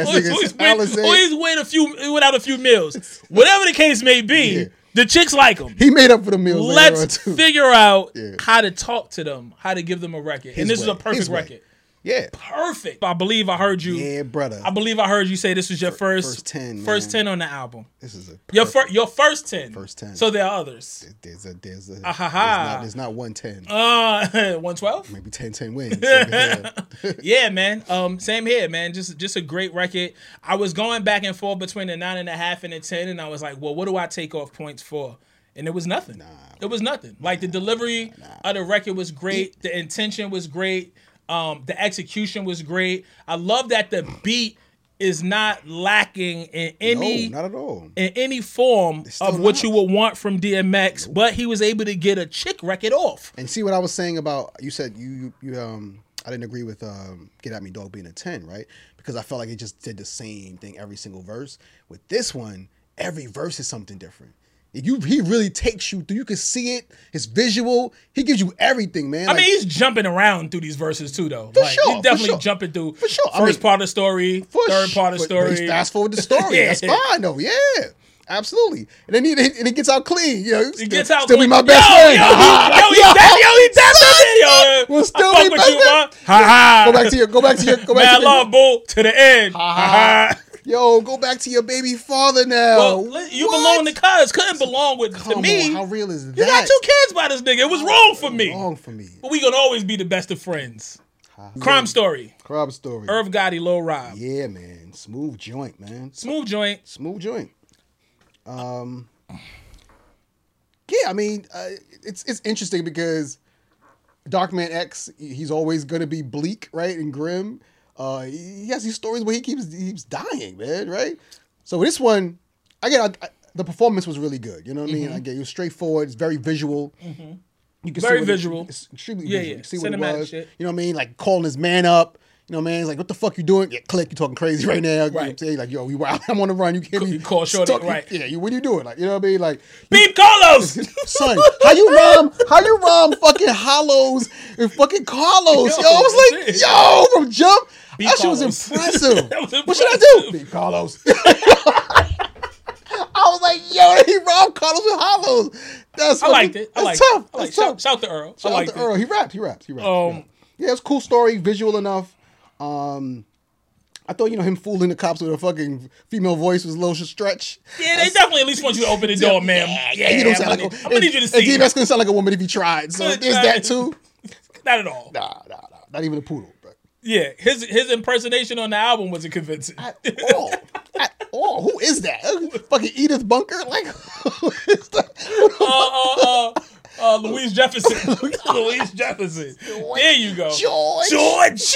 [SPEAKER 5] He's went out a few meals. Whatever the case may be, the chicks like him.
[SPEAKER 6] He made up for the meals.
[SPEAKER 5] Let's figure out how to talk to them, how to give them a record. And this is a perfect record.
[SPEAKER 6] Yeah.
[SPEAKER 5] Perfect. I believe I heard you.
[SPEAKER 6] Yeah, brother.
[SPEAKER 5] I believe I heard you say this was your first
[SPEAKER 6] 10.
[SPEAKER 5] First 10 on the album.
[SPEAKER 6] This is
[SPEAKER 5] your first 10.
[SPEAKER 6] First 10.
[SPEAKER 5] So there are others.
[SPEAKER 6] There's not 110.
[SPEAKER 5] 112?
[SPEAKER 6] Maybe 10 wins.
[SPEAKER 5] Yeah, man. Same here, man. Just a great record. I was going back and forth between the 9.5 and the 10, and I was like, well, what do I take off points for? And it was nothing. It was nothing. Like the delivery of the record was great. The intention was great. The execution was great. I love that the beat is not lacking in any,
[SPEAKER 6] not at all,
[SPEAKER 5] in any form of what you would want from DMX. But he was able to get a chick record off.
[SPEAKER 6] And see what I was saying about you said you I didn't agree with Get At Me Dog being a 10, right? Because I felt like it just did the same thing every single verse. With this one, every verse is something different. He really takes you through. You can see it. His visual. He gives you everything, man.
[SPEAKER 5] I mean, he's jumping around through these verses too, though.
[SPEAKER 6] For sure.
[SPEAKER 5] He's definitely jumping through.
[SPEAKER 6] For sure.
[SPEAKER 5] First part of the story, third part of the story.
[SPEAKER 6] Fast forward the story. That's fine, though. Yeah, absolutely. And then he gets out clean. You know,
[SPEAKER 5] he gets out
[SPEAKER 6] still
[SPEAKER 5] clean.
[SPEAKER 6] Be my best friend.
[SPEAKER 5] He definitely.
[SPEAKER 6] We'll still be best friend. Go back to your.
[SPEAKER 5] Mad love, bull to the end.
[SPEAKER 6] Yo, go back to your baby father now.
[SPEAKER 5] Well, you belong to Cuz. Couldn't belong to me.
[SPEAKER 6] How real is that?
[SPEAKER 5] You got 2 kids by this nigga. It was wrong for me.
[SPEAKER 6] Wrong for me.
[SPEAKER 5] But we gonna always be the best of friends. Crime Story. Irv Gotti, Lil Rob.
[SPEAKER 6] Yeah, man. Smooth joint, man.
[SPEAKER 5] Smooth joint.
[SPEAKER 6] Yeah, I mean, it's interesting because Darkman X, he's always gonna be bleak, right, and grim. He has these stories where he keeps dying, man, right? So this one, the performance was really good. You know what I mean? It was straightforward. It's very visual. You can
[SPEAKER 5] very visual.
[SPEAKER 6] It's extremely visual.
[SPEAKER 5] Yeah.
[SPEAKER 6] You see
[SPEAKER 5] Cinematic
[SPEAKER 6] what it was.
[SPEAKER 5] shit.
[SPEAKER 6] You know what I mean? Like calling his man up. You know what I mean? He's like, what the fuck you doing? Yeah, click, you talking crazy right now. You know what I'm saying? Like, yo, I'm on the run. You can't be.
[SPEAKER 5] You call shorty, right?
[SPEAKER 6] Yeah, what are you doing? Like, you know what I mean? Like,
[SPEAKER 5] beep Carlos!
[SPEAKER 6] Son, how you rhyme fucking Hollows and fucking Carlos? Yo, I was like, yo, from jump. That shit was impressive. What should I do? Beep Carlos. I was like, yo, he rhymed Carlos with Hollows.
[SPEAKER 5] I liked it.
[SPEAKER 6] That's tough.
[SPEAKER 5] That's tough. Shout to Earl.
[SPEAKER 6] Shout out to Earl. He raps. Yeah, it's a cool story, visual enough. I thought, him fooling the cops with a fucking female voice was a little stretch.
[SPEAKER 5] Yeah, they definitely at least want you to open the door, ma'am.
[SPEAKER 6] Yeah, he don't sound like
[SPEAKER 5] I'm gonna need you to see.
[SPEAKER 6] DMX gonna sound like a woman if he tried. So there's that too.
[SPEAKER 5] Not at all.
[SPEAKER 6] Nah. Not even a poodle, bro.
[SPEAKER 5] Yeah, his impersonation on the album wasn't convincing.
[SPEAKER 6] At all. Who is that? Fucking Edith Bunker? Like, who is that?
[SPEAKER 5] Louise Jefferson. Louise Jefferson. There you go.
[SPEAKER 6] George.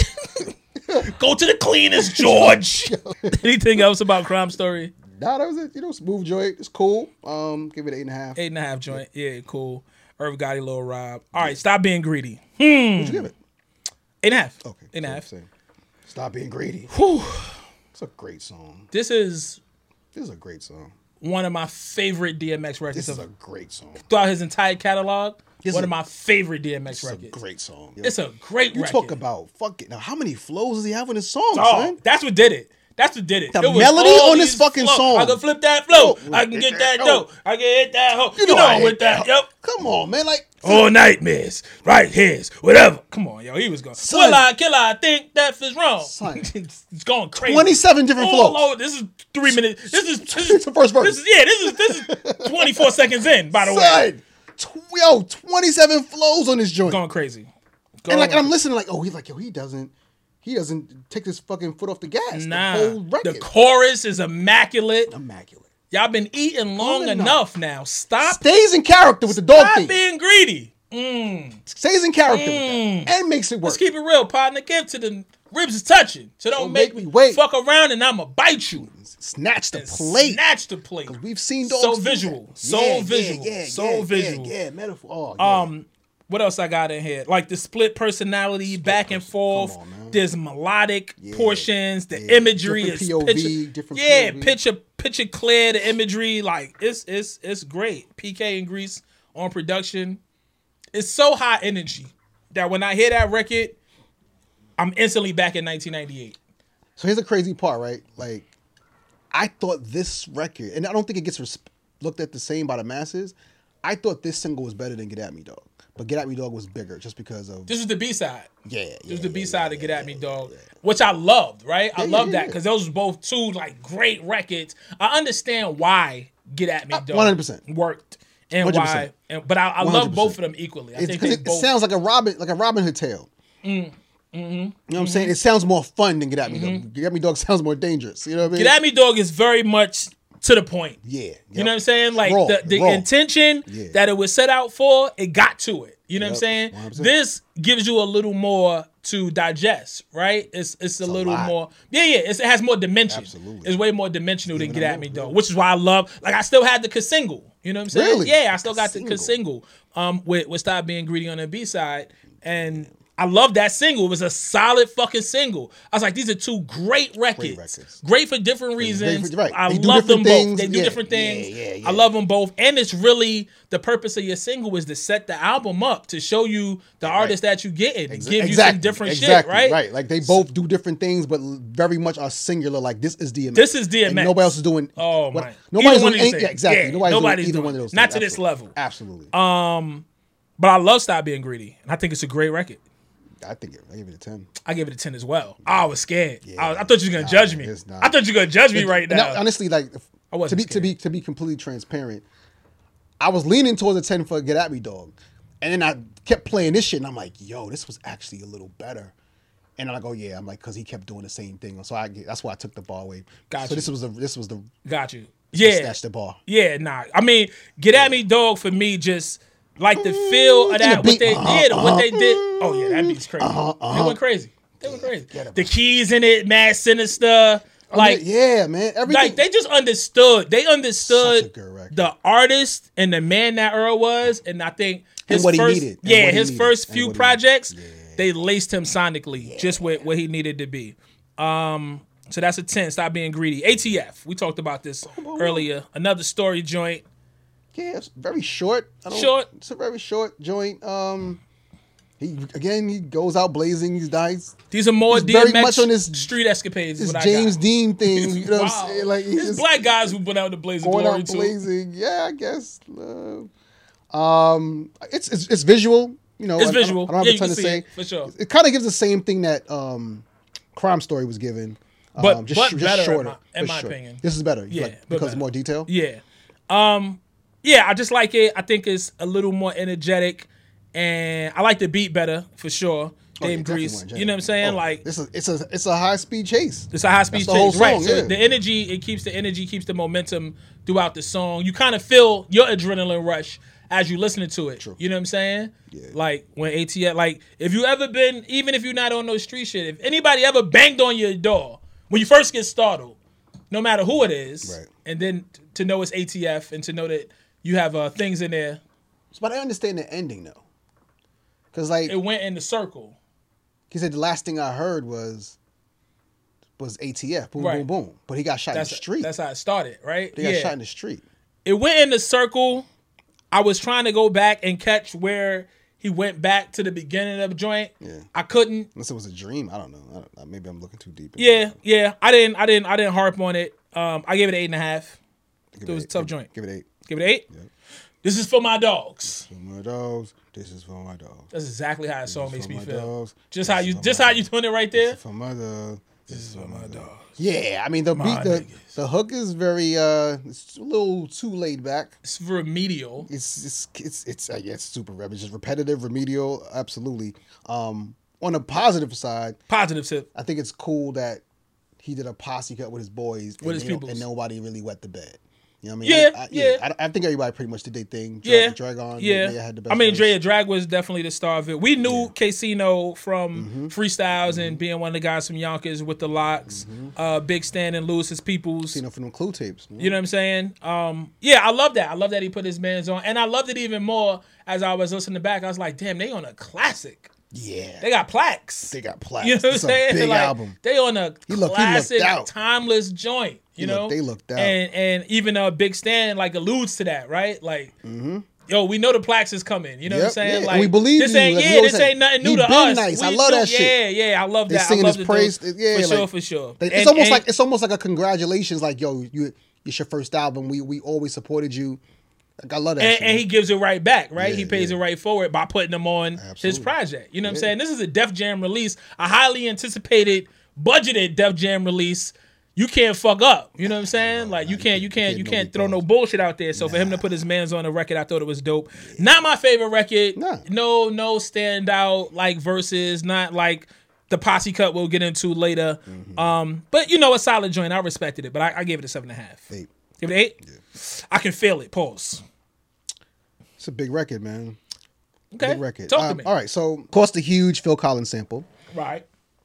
[SPEAKER 5] Go to the cleaners, George. Anything else about Crime Story?
[SPEAKER 6] Nah, that was it. Smooth joint. It's cool. Give it 8.5.
[SPEAKER 5] 8.5 joint. Yeah, cool. Irv Gotti, Lil Rob. All right, Stop Being Greedy.
[SPEAKER 6] What'd you give it?
[SPEAKER 5] 8.5.
[SPEAKER 6] Okay.
[SPEAKER 5] 8.5.
[SPEAKER 6] Same. Stop Being Greedy.
[SPEAKER 5] Whew.
[SPEAKER 6] It's a great song.
[SPEAKER 5] This is
[SPEAKER 6] a great song.
[SPEAKER 5] one of my favorite DMX records.
[SPEAKER 6] This is a great song.
[SPEAKER 5] Throughout his entire catalog,
[SPEAKER 6] This
[SPEAKER 5] one
[SPEAKER 6] is
[SPEAKER 5] of my favorite DMX
[SPEAKER 6] It's
[SPEAKER 5] records.
[SPEAKER 6] a great song. Yo.
[SPEAKER 5] It's a great
[SPEAKER 6] You
[SPEAKER 5] record.
[SPEAKER 6] talk about fucking now. How many flows does he have in his song,
[SPEAKER 5] Oh,
[SPEAKER 6] son?
[SPEAKER 5] that's what did it. That's what did it.
[SPEAKER 6] The
[SPEAKER 5] It was
[SPEAKER 6] melody
[SPEAKER 5] all
[SPEAKER 6] on this
[SPEAKER 5] these
[SPEAKER 6] fucking
[SPEAKER 5] flows.
[SPEAKER 6] song.
[SPEAKER 5] I can flip that flow.
[SPEAKER 6] Oh,
[SPEAKER 5] I can get that
[SPEAKER 6] oh.
[SPEAKER 5] dough. I can hit that hoe. You
[SPEAKER 6] I
[SPEAKER 5] know
[SPEAKER 6] hate
[SPEAKER 5] with that. Yep.
[SPEAKER 6] Come on, man. Like,
[SPEAKER 5] All nightmares, right here's, whatever. Come on, yo, he was going.
[SPEAKER 6] Son.
[SPEAKER 5] Will I kill? I think that is wrong.
[SPEAKER 6] Son.
[SPEAKER 5] It's going crazy.
[SPEAKER 6] 27 different
[SPEAKER 5] Oh,
[SPEAKER 6] flows.
[SPEAKER 5] Lord, this is 3 minutes. This is
[SPEAKER 6] the first verse.
[SPEAKER 5] This is 24 seconds in. By the way,
[SPEAKER 6] Son, 27 flows on this joint.
[SPEAKER 5] going crazy.
[SPEAKER 6] And I'm listening like, oh, he's like, yo, he doesn't take his fucking foot off the gas.
[SPEAKER 5] Nah,
[SPEAKER 6] The whole record.
[SPEAKER 5] the chorus is immaculate.
[SPEAKER 6] Immaculate.
[SPEAKER 5] Y'all been eating long
[SPEAKER 6] Long
[SPEAKER 5] enough now. Stop.
[SPEAKER 6] Stays in character with the dog
[SPEAKER 5] Stop
[SPEAKER 6] thing.
[SPEAKER 5] being greedy.
[SPEAKER 6] Stays in character with that. And makes it work.
[SPEAKER 5] Let's keep it real, partner. Give to the ribs is touching. So don't make me
[SPEAKER 6] wait.
[SPEAKER 5] fuck around and I'ma bite you.
[SPEAKER 6] Snatch the
[SPEAKER 5] And
[SPEAKER 6] plate.
[SPEAKER 5] Snatch the plate.
[SPEAKER 6] We've seen dogs
[SPEAKER 5] So
[SPEAKER 6] do
[SPEAKER 5] visual.
[SPEAKER 6] that.
[SPEAKER 5] So visual. So visual.
[SPEAKER 6] Yeah, metaphor. Oh, yeah.
[SPEAKER 5] What else I got in here? Like the split personality, back and forth.
[SPEAKER 6] Come on, man.
[SPEAKER 5] There's melodic portions. The imagery
[SPEAKER 6] Different
[SPEAKER 5] is
[SPEAKER 6] POV,
[SPEAKER 5] picture,
[SPEAKER 6] different
[SPEAKER 5] yeah,
[SPEAKER 6] POV.
[SPEAKER 5] picture clear. The imagery, like it's great. PK and Grease on production. It's so high energy that when I hear that record, I'm instantly back in 1998.
[SPEAKER 6] So here's the crazy part, right? Like, I thought this record, and I don't think it gets looked at the same by the masses. I thought this single was better than Get At Me Dog. But Get At Me Dog was bigger just because of...
[SPEAKER 5] This is the B-side.
[SPEAKER 6] This
[SPEAKER 5] This is the B-side of Get At Me Dog, which I loved, right? I love that because those were both two like great records. I understand why Get At Me Dog
[SPEAKER 6] 100%.
[SPEAKER 5] worked and
[SPEAKER 6] 100%.
[SPEAKER 5] why, but I love
[SPEAKER 6] 100%.
[SPEAKER 5] both of them equally. I think they
[SPEAKER 6] It
[SPEAKER 5] both.
[SPEAKER 6] sounds like a Robin Hood tale. You know what I'm saying? It sounds more fun than Get At Me Dog. Get At Me Dog sounds more dangerous. You know what I mean?
[SPEAKER 5] Get At Me Dog is very much to the point.
[SPEAKER 6] Yeah.
[SPEAKER 5] You know what I'm saying? Like
[SPEAKER 6] Raw,
[SPEAKER 5] the
[SPEAKER 6] raw.
[SPEAKER 5] intention that it was set out for, it got to it. You know what I'm saying?
[SPEAKER 6] 100%.
[SPEAKER 5] This gives you a little more to digest, right? It's a little
[SPEAKER 6] lot.
[SPEAKER 5] more. It has more dimension.
[SPEAKER 6] Absolutely.
[SPEAKER 5] It's way more dimensional than Get At Me Dog, which is why I love. Like I still had the single. You know what I'm saying?
[SPEAKER 6] Really?
[SPEAKER 5] Yeah, I still got the single. With Stop Being Greedy on the B-side, and I love that single. It was a solid fucking single. I was like, these are two great records. Great for different reasons.
[SPEAKER 6] Right.
[SPEAKER 5] I
[SPEAKER 6] They do
[SPEAKER 5] love them
[SPEAKER 6] different
[SPEAKER 5] both.
[SPEAKER 6] things.
[SPEAKER 5] They do
[SPEAKER 6] Yeah.
[SPEAKER 5] different things.
[SPEAKER 6] Yeah.
[SPEAKER 5] I love them both. And it's really the purpose of your single is to set the album up to show you the artist that you getting and give you some different shit, right?
[SPEAKER 6] Right. Like they both do different things, but very much are singular. Like this is DMX.
[SPEAKER 5] This is DMX.
[SPEAKER 6] And nobody else is doing.
[SPEAKER 5] Oh my!
[SPEAKER 6] Nobody's
[SPEAKER 5] Either one
[SPEAKER 6] doing
[SPEAKER 5] of these
[SPEAKER 6] any,
[SPEAKER 5] things.
[SPEAKER 6] exactly.
[SPEAKER 5] Yeah,
[SPEAKER 6] Nobody's doing either
[SPEAKER 5] doing
[SPEAKER 6] one of
[SPEAKER 5] it.
[SPEAKER 6] those.
[SPEAKER 5] Not
[SPEAKER 6] things.
[SPEAKER 5] to this level.
[SPEAKER 6] Absolutely.
[SPEAKER 5] But I love Stop Being Greedy, and I think it's a great record.
[SPEAKER 6] I give it a 10.
[SPEAKER 5] I give it a 10 as well. I was scared.
[SPEAKER 6] Yeah.
[SPEAKER 5] I thought you were gonna judge me.
[SPEAKER 6] it's not.
[SPEAKER 5] I thought you were gonna judge me right
[SPEAKER 6] And
[SPEAKER 5] now.
[SPEAKER 6] honestly, like
[SPEAKER 5] I wasn't
[SPEAKER 6] to be completely transparent, I was leaning towards a 10 for Get At Me Dog, and then I kept playing this shit, and I'm like, yo, this was actually a little better. And I'm like, oh yeah, I'm like, because he kept doing the same thing, so that's why I took the bar away.
[SPEAKER 5] Got
[SPEAKER 6] so
[SPEAKER 5] you.
[SPEAKER 6] this was the
[SPEAKER 5] Got you. Yeah.
[SPEAKER 6] snatch the bar.
[SPEAKER 5] Yeah, nah. I mean, Get At Me Dog for me just like the feel of that.
[SPEAKER 6] the beat.
[SPEAKER 5] What they did. Oh yeah, that beat's crazy. They went crazy. They went crazy. The keys in it, mad sinister. Like
[SPEAKER 6] yeah, man, everything.
[SPEAKER 5] Like they just understood. They
[SPEAKER 6] Such a
[SPEAKER 5] understood
[SPEAKER 6] good record.
[SPEAKER 5] the artist and the man that Earl was, and I think his
[SPEAKER 6] what he
[SPEAKER 5] first,
[SPEAKER 6] needed. And
[SPEAKER 5] yeah,
[SPEAKER 6] what he
[SPEAKER 5] his
[SPEAKER 6] needed.
[SPEAKER 5] first
[SPEAKER 6] And
[SPEAKER 5] few
[SPEAKER 6] what he
[SPEAKER 5] projects,
[SPEAKER 6] needed. Yeah.
[SPEAKER 5] they laced him sonically just with what he needed to be. So that's a 10. Stop Being Greedy. ATF. We talked about this earlier. Another story joint.
[SPEAKER 6] Yeah, it's very short.
[SPEAKER 5] Short.
[SPEAKER 6] It's a very short joint. He goes out blazing. He's nice.
[SPEAKER 5] These are more
[SPEAKER 6] He's very
[SPEAKER 5] DMX
[SPEAKER 6] much on his
[SPEAKER 5] street escapades.
[SPEAKER 6] This
[SPEAKER 5] is what
[SPEAKER 6] James
[SPEAKER 5] I got.
[SPEAKER 6] Dean thing. You know what I'm
[SPEAKER 5] Wow.
[SPEAKER 6] saying? Like he's
[SPEAKER 5] There's
[SPEAKER 6] just
[SPEAKER 5] black guys who went out to blazing
[SPEAKER 6] going
[SPEAKER 5] glory
[SPEAKER 6] out
[SPEAKER 5] too.
[SPEAKER 6] blazing. Yeah, I guess. It's visual. You know,
[SPEAKER 5] It's visual.
[SPEAKER 6] I don't have
[SPEAKER 5] Yeah,
[SPEAKER 6] a
[SPEAKER 5] you
[SPEAKER 6] ton
[SPEAKER 5] can
[SPEAKER 6] to
[SPEAKER 5] see
[SPEAKER 6] say.
[SPEAKER 5] it, for sure.
[SPEAKER 6] It kind of gives the same thing that Crime Story was given.
[SPEAKER 5] But
[SPEAKER 6] just
[SPEAKER 5] better,
[SPEAKER 6] shorter.
[SPEAKER 5] in my
[SPEAKER 6] Just short.
[SPEAKER 5] opinion.
[SPEAKER 6] This is better.
[SPEAKER 5] Yeah,
[SPEAKER 6] Like,
[SPEAKER 5] but
[SPEAKER 6] because
[SPEAKER 5] better.
[SPEAKER 6] more detail.
[SPEAKER 5] Yeah. Yeah, I just like it. I think it's a little more energetic. and I like the beat better for sure. Dame
[SPEAKER 6] definitely
[SPEAKER 5] Grease,
[SPEAKER 6] went Jam.
[SPEAKER 5] you know what I'm saying?
[SPEAKER 6] Oh,
[SPEAKER 5] like
[SPEAKER 6] it's a high speed chase.
[SPEAKER 5] it's a high speed
[SPEAKER 6] That's the whole
[SPEAKER 5] chase, right?
[SPEAKER 6] song,
[SPEAKER 5] So
[SPEAKER 6] yeah.
[SPEAKER 5] the energy, it keeps the energy, keeps the momentum throughout the song. You kind of feel your adrenaline rush as you listening to it.
[SPEAKER 6] True.
[SPEAKER 5] You know what I'm saying?
[SPEAKER 6] Yeah.
[SPEAKER 5] Like when ATF, like if you ever been, even if you're not on no street shit, if anybody ever banged on your door when you first get startled, no matter who it is,
[SPEAKER 6] Right.
[SPEAKER 5] and then to know it's ATF and to know that you have things in there,
[SPEAKER 6] But I understand the ending though, because like
[SPEAKER 5] it went in the circle.
[SPEAKER 6] he said, the last thing I heard was ATF, boom,
[SPEAKER 5] Right.
[SPEAKER 6] boom, boom. But he got shot in the street.
[SPEAKER 5] That's how it started, right?
[SPEAKER 6] They got shot in the street.
[SPEAKER 5] It went in the circle. I was trying to go back and catch where he went back to the beginning of the joint.
[SPEAKER 6] Yeah.
[SPEAKER 5] I couldn't.
[SPEAKER 6] Unless it was a dream, I don't know. Maybe I'm looking too deep.
[SPEAKER 5] Yeah. I didn't harp on it. I gave it 8.5. It was a tough joint.
[SPEAKER 6] Give it 8.
[SPEAKER 5] Give it 8.
[SPEAKER 6] Yep.
[SPEAKER 5] This is for my dogs.
[SPEAKER 6] For my dogs. This is for my dogs.
[SPEAKER 5] That's exactly how a song makes me
[SPEAKER 6] my
[SPEAKER 5] feel.
[SPEAKER 6] dogs.
[SPEAKER 5] Just
[SPEAKER 6] This
[SPEAKER 5] how
[SPEAKER 6] is
[SPEAKER 5] you
[SPEAKER 6] for
[SPEAKER 5] just
[SPEAKER 6] my
[SPEAKER 5] how you doing it right there.
[SPEAKER 6] This is for my dogs.
[SPEAKER 5] This is for my dogs.
[SPEAKER 6] Yeah, I mean the
[SPEAKER 5] My
[SPEAKER 6] beat,
[SPEAKER 5] niggas.
[SPEAKER 6] the hook is very it's a little too laid back.
[SPEAKER 5] It's remedial.
[SPEAKER 6] It's I guess super rap. It's just repetitive, remedial, absolutely. On the positive side,
[SPEAKER 5] Positive tip.
[SPEAKER 6] I think it's cool that he did a posse cut with his boys,
[SPEAKER 5] With his
[SPEAKER 6] and,
[SPEAKER 5] peoples.
[SPEAKER 6] and nobody really wet the bed. You know what I mean?
[SPEAKER 5] Yeah,
[SPEAKER 6] I think everybody pretty much did their thing.
[SPEAKER 5] Yeah.
[SPEAKER 6] Dragon.
[SPEAKER 5] Yeah.
[SPEAKER 6] They had the best
[SPEAKER 5] I mean,
[SPEAKER 6] verse.
[SPEAKER 5] Drea Drag was definitely the star of it. We knew Casino from freestyles and being one of the guys from Yonkers with the locks. Big Stan and Lewis's Peoples.
[SPEAKER 6] You know, from them Clue tapes. Man.
[SPEAKER 5] You know what I'm saying? Yeah, I love that. I love that he put his mans on. And I loved it even more as I was listening back. I was like, damn, they on a classic.
[SPEAKER 6] Yeah.
[SPEAKER 5] They got plaques.
[SPEAKER 6] They got plaques.
[SPEAKER 5] You know what I'm
[SPEAKER 6] It's a
[SPEAKER 5] saying?
[SPEAKER 6] big
[SPEAKER 5] Like,
[SPEAKER 6] album.
[SPEAKER 5] They on a
[SPEAKER 6] He looked
[SPEAKER 5] classic,
[SPEAKER 6] out.
[SPEAKER 5] timeless joint. You know,
[SPEAKER 6] they looked out.
[SPEAKER 5] and even Big Stan like alludes to that, right? Like, yo, we know the plaques is coming. You know what I'm
[SPEAKER 6] Yep,
[SPEAKER 5] saying?
[SPEAKER 6] yeah.
[SPEAKER 5] Like,
[SPEAKER 6] And we believe
[SPEAKER 5] this
[SPEAKER 6] you.
[SPEAKER 5] ain't
[SPEAKER 6] Like we
[SPEAKER 5] yeah,
[SPEAKER 6] always
[SPEAKER 5] this
[SPEAKER 6] say,
[SPEAKER 5] ain't nothing new
[SPEAKER 6] he
[SPEAKER 5] to
[SPEAKER 6] been
[SPEAKER 5] us.
[SPEAKER 6] nice.
[SPEAKER 5] We
[SPEAKER 6] I love
[SPEAKER 5] do-
[SPEAKER 6] that shit.
[SPEAKER 5] Yeah, I love
[SPEAKER 6] They
[SPEAKER 5] that.
[SPEAKER 6] singing
[SPEAKER 5] I love
[SPEAKER 6] his
[SPEAKER 5] the
[SPEAKER 6] praise.
[SPEAKER 5] dude.
[SPEAKER 6] Yeah,
[SPEAKER 5] for sure.
[SPEAKER 6] It's
[SPEAKER 5] And-
[SPEAKER 6] almost
[SPEAKER 5] and-
[SPEAKER 6] like it's almost like a congratulations. Like, yo, it's your first album. We always supported you. Like, I love that. shit.
[SPEAKER 5] and he gives it right back, right?
[SPEAKER 6] Yeah,
[SPEAKER 5] He pays
[SPEAKER 6] yeah.
[SPEAKER 5] it right forward by putting them on his
[SPEAKER 6] Absolutely.
[SPEAKER 5] project. You know what I'm
[SPEAKER 6] Yeah.
[SPEAKER 5] saying? This is a Def Jam release, a highly anticipated, budgeted Def Jam release. You can't fuck up. You know what I'm saying? Like you can't throw no bullshit out there. So for him to put his mans on the record, I thought it was dope. Not my favorite record.
[SPEAKER 6] Nah.
[SPEAKER 5] No standout like verses. Not like the posse cut we'll get into later. But you know, a solid joint. I respected it, but I gave it a 7.5.
[SPEAKER 6] 8.
[SPEAKER 5] Give it 8. Yeah. I can feel it. Pause.
[SPEAKER 6] It's a big record, man.
[SPEAKER 5] Okay.
[SPEAKER 6] Big record.
[SPEAKER 5] Talk to me.
[SPEAKER 6] All right, so of course the huge Phil Collins sample.
[SPEAKER 5] Right.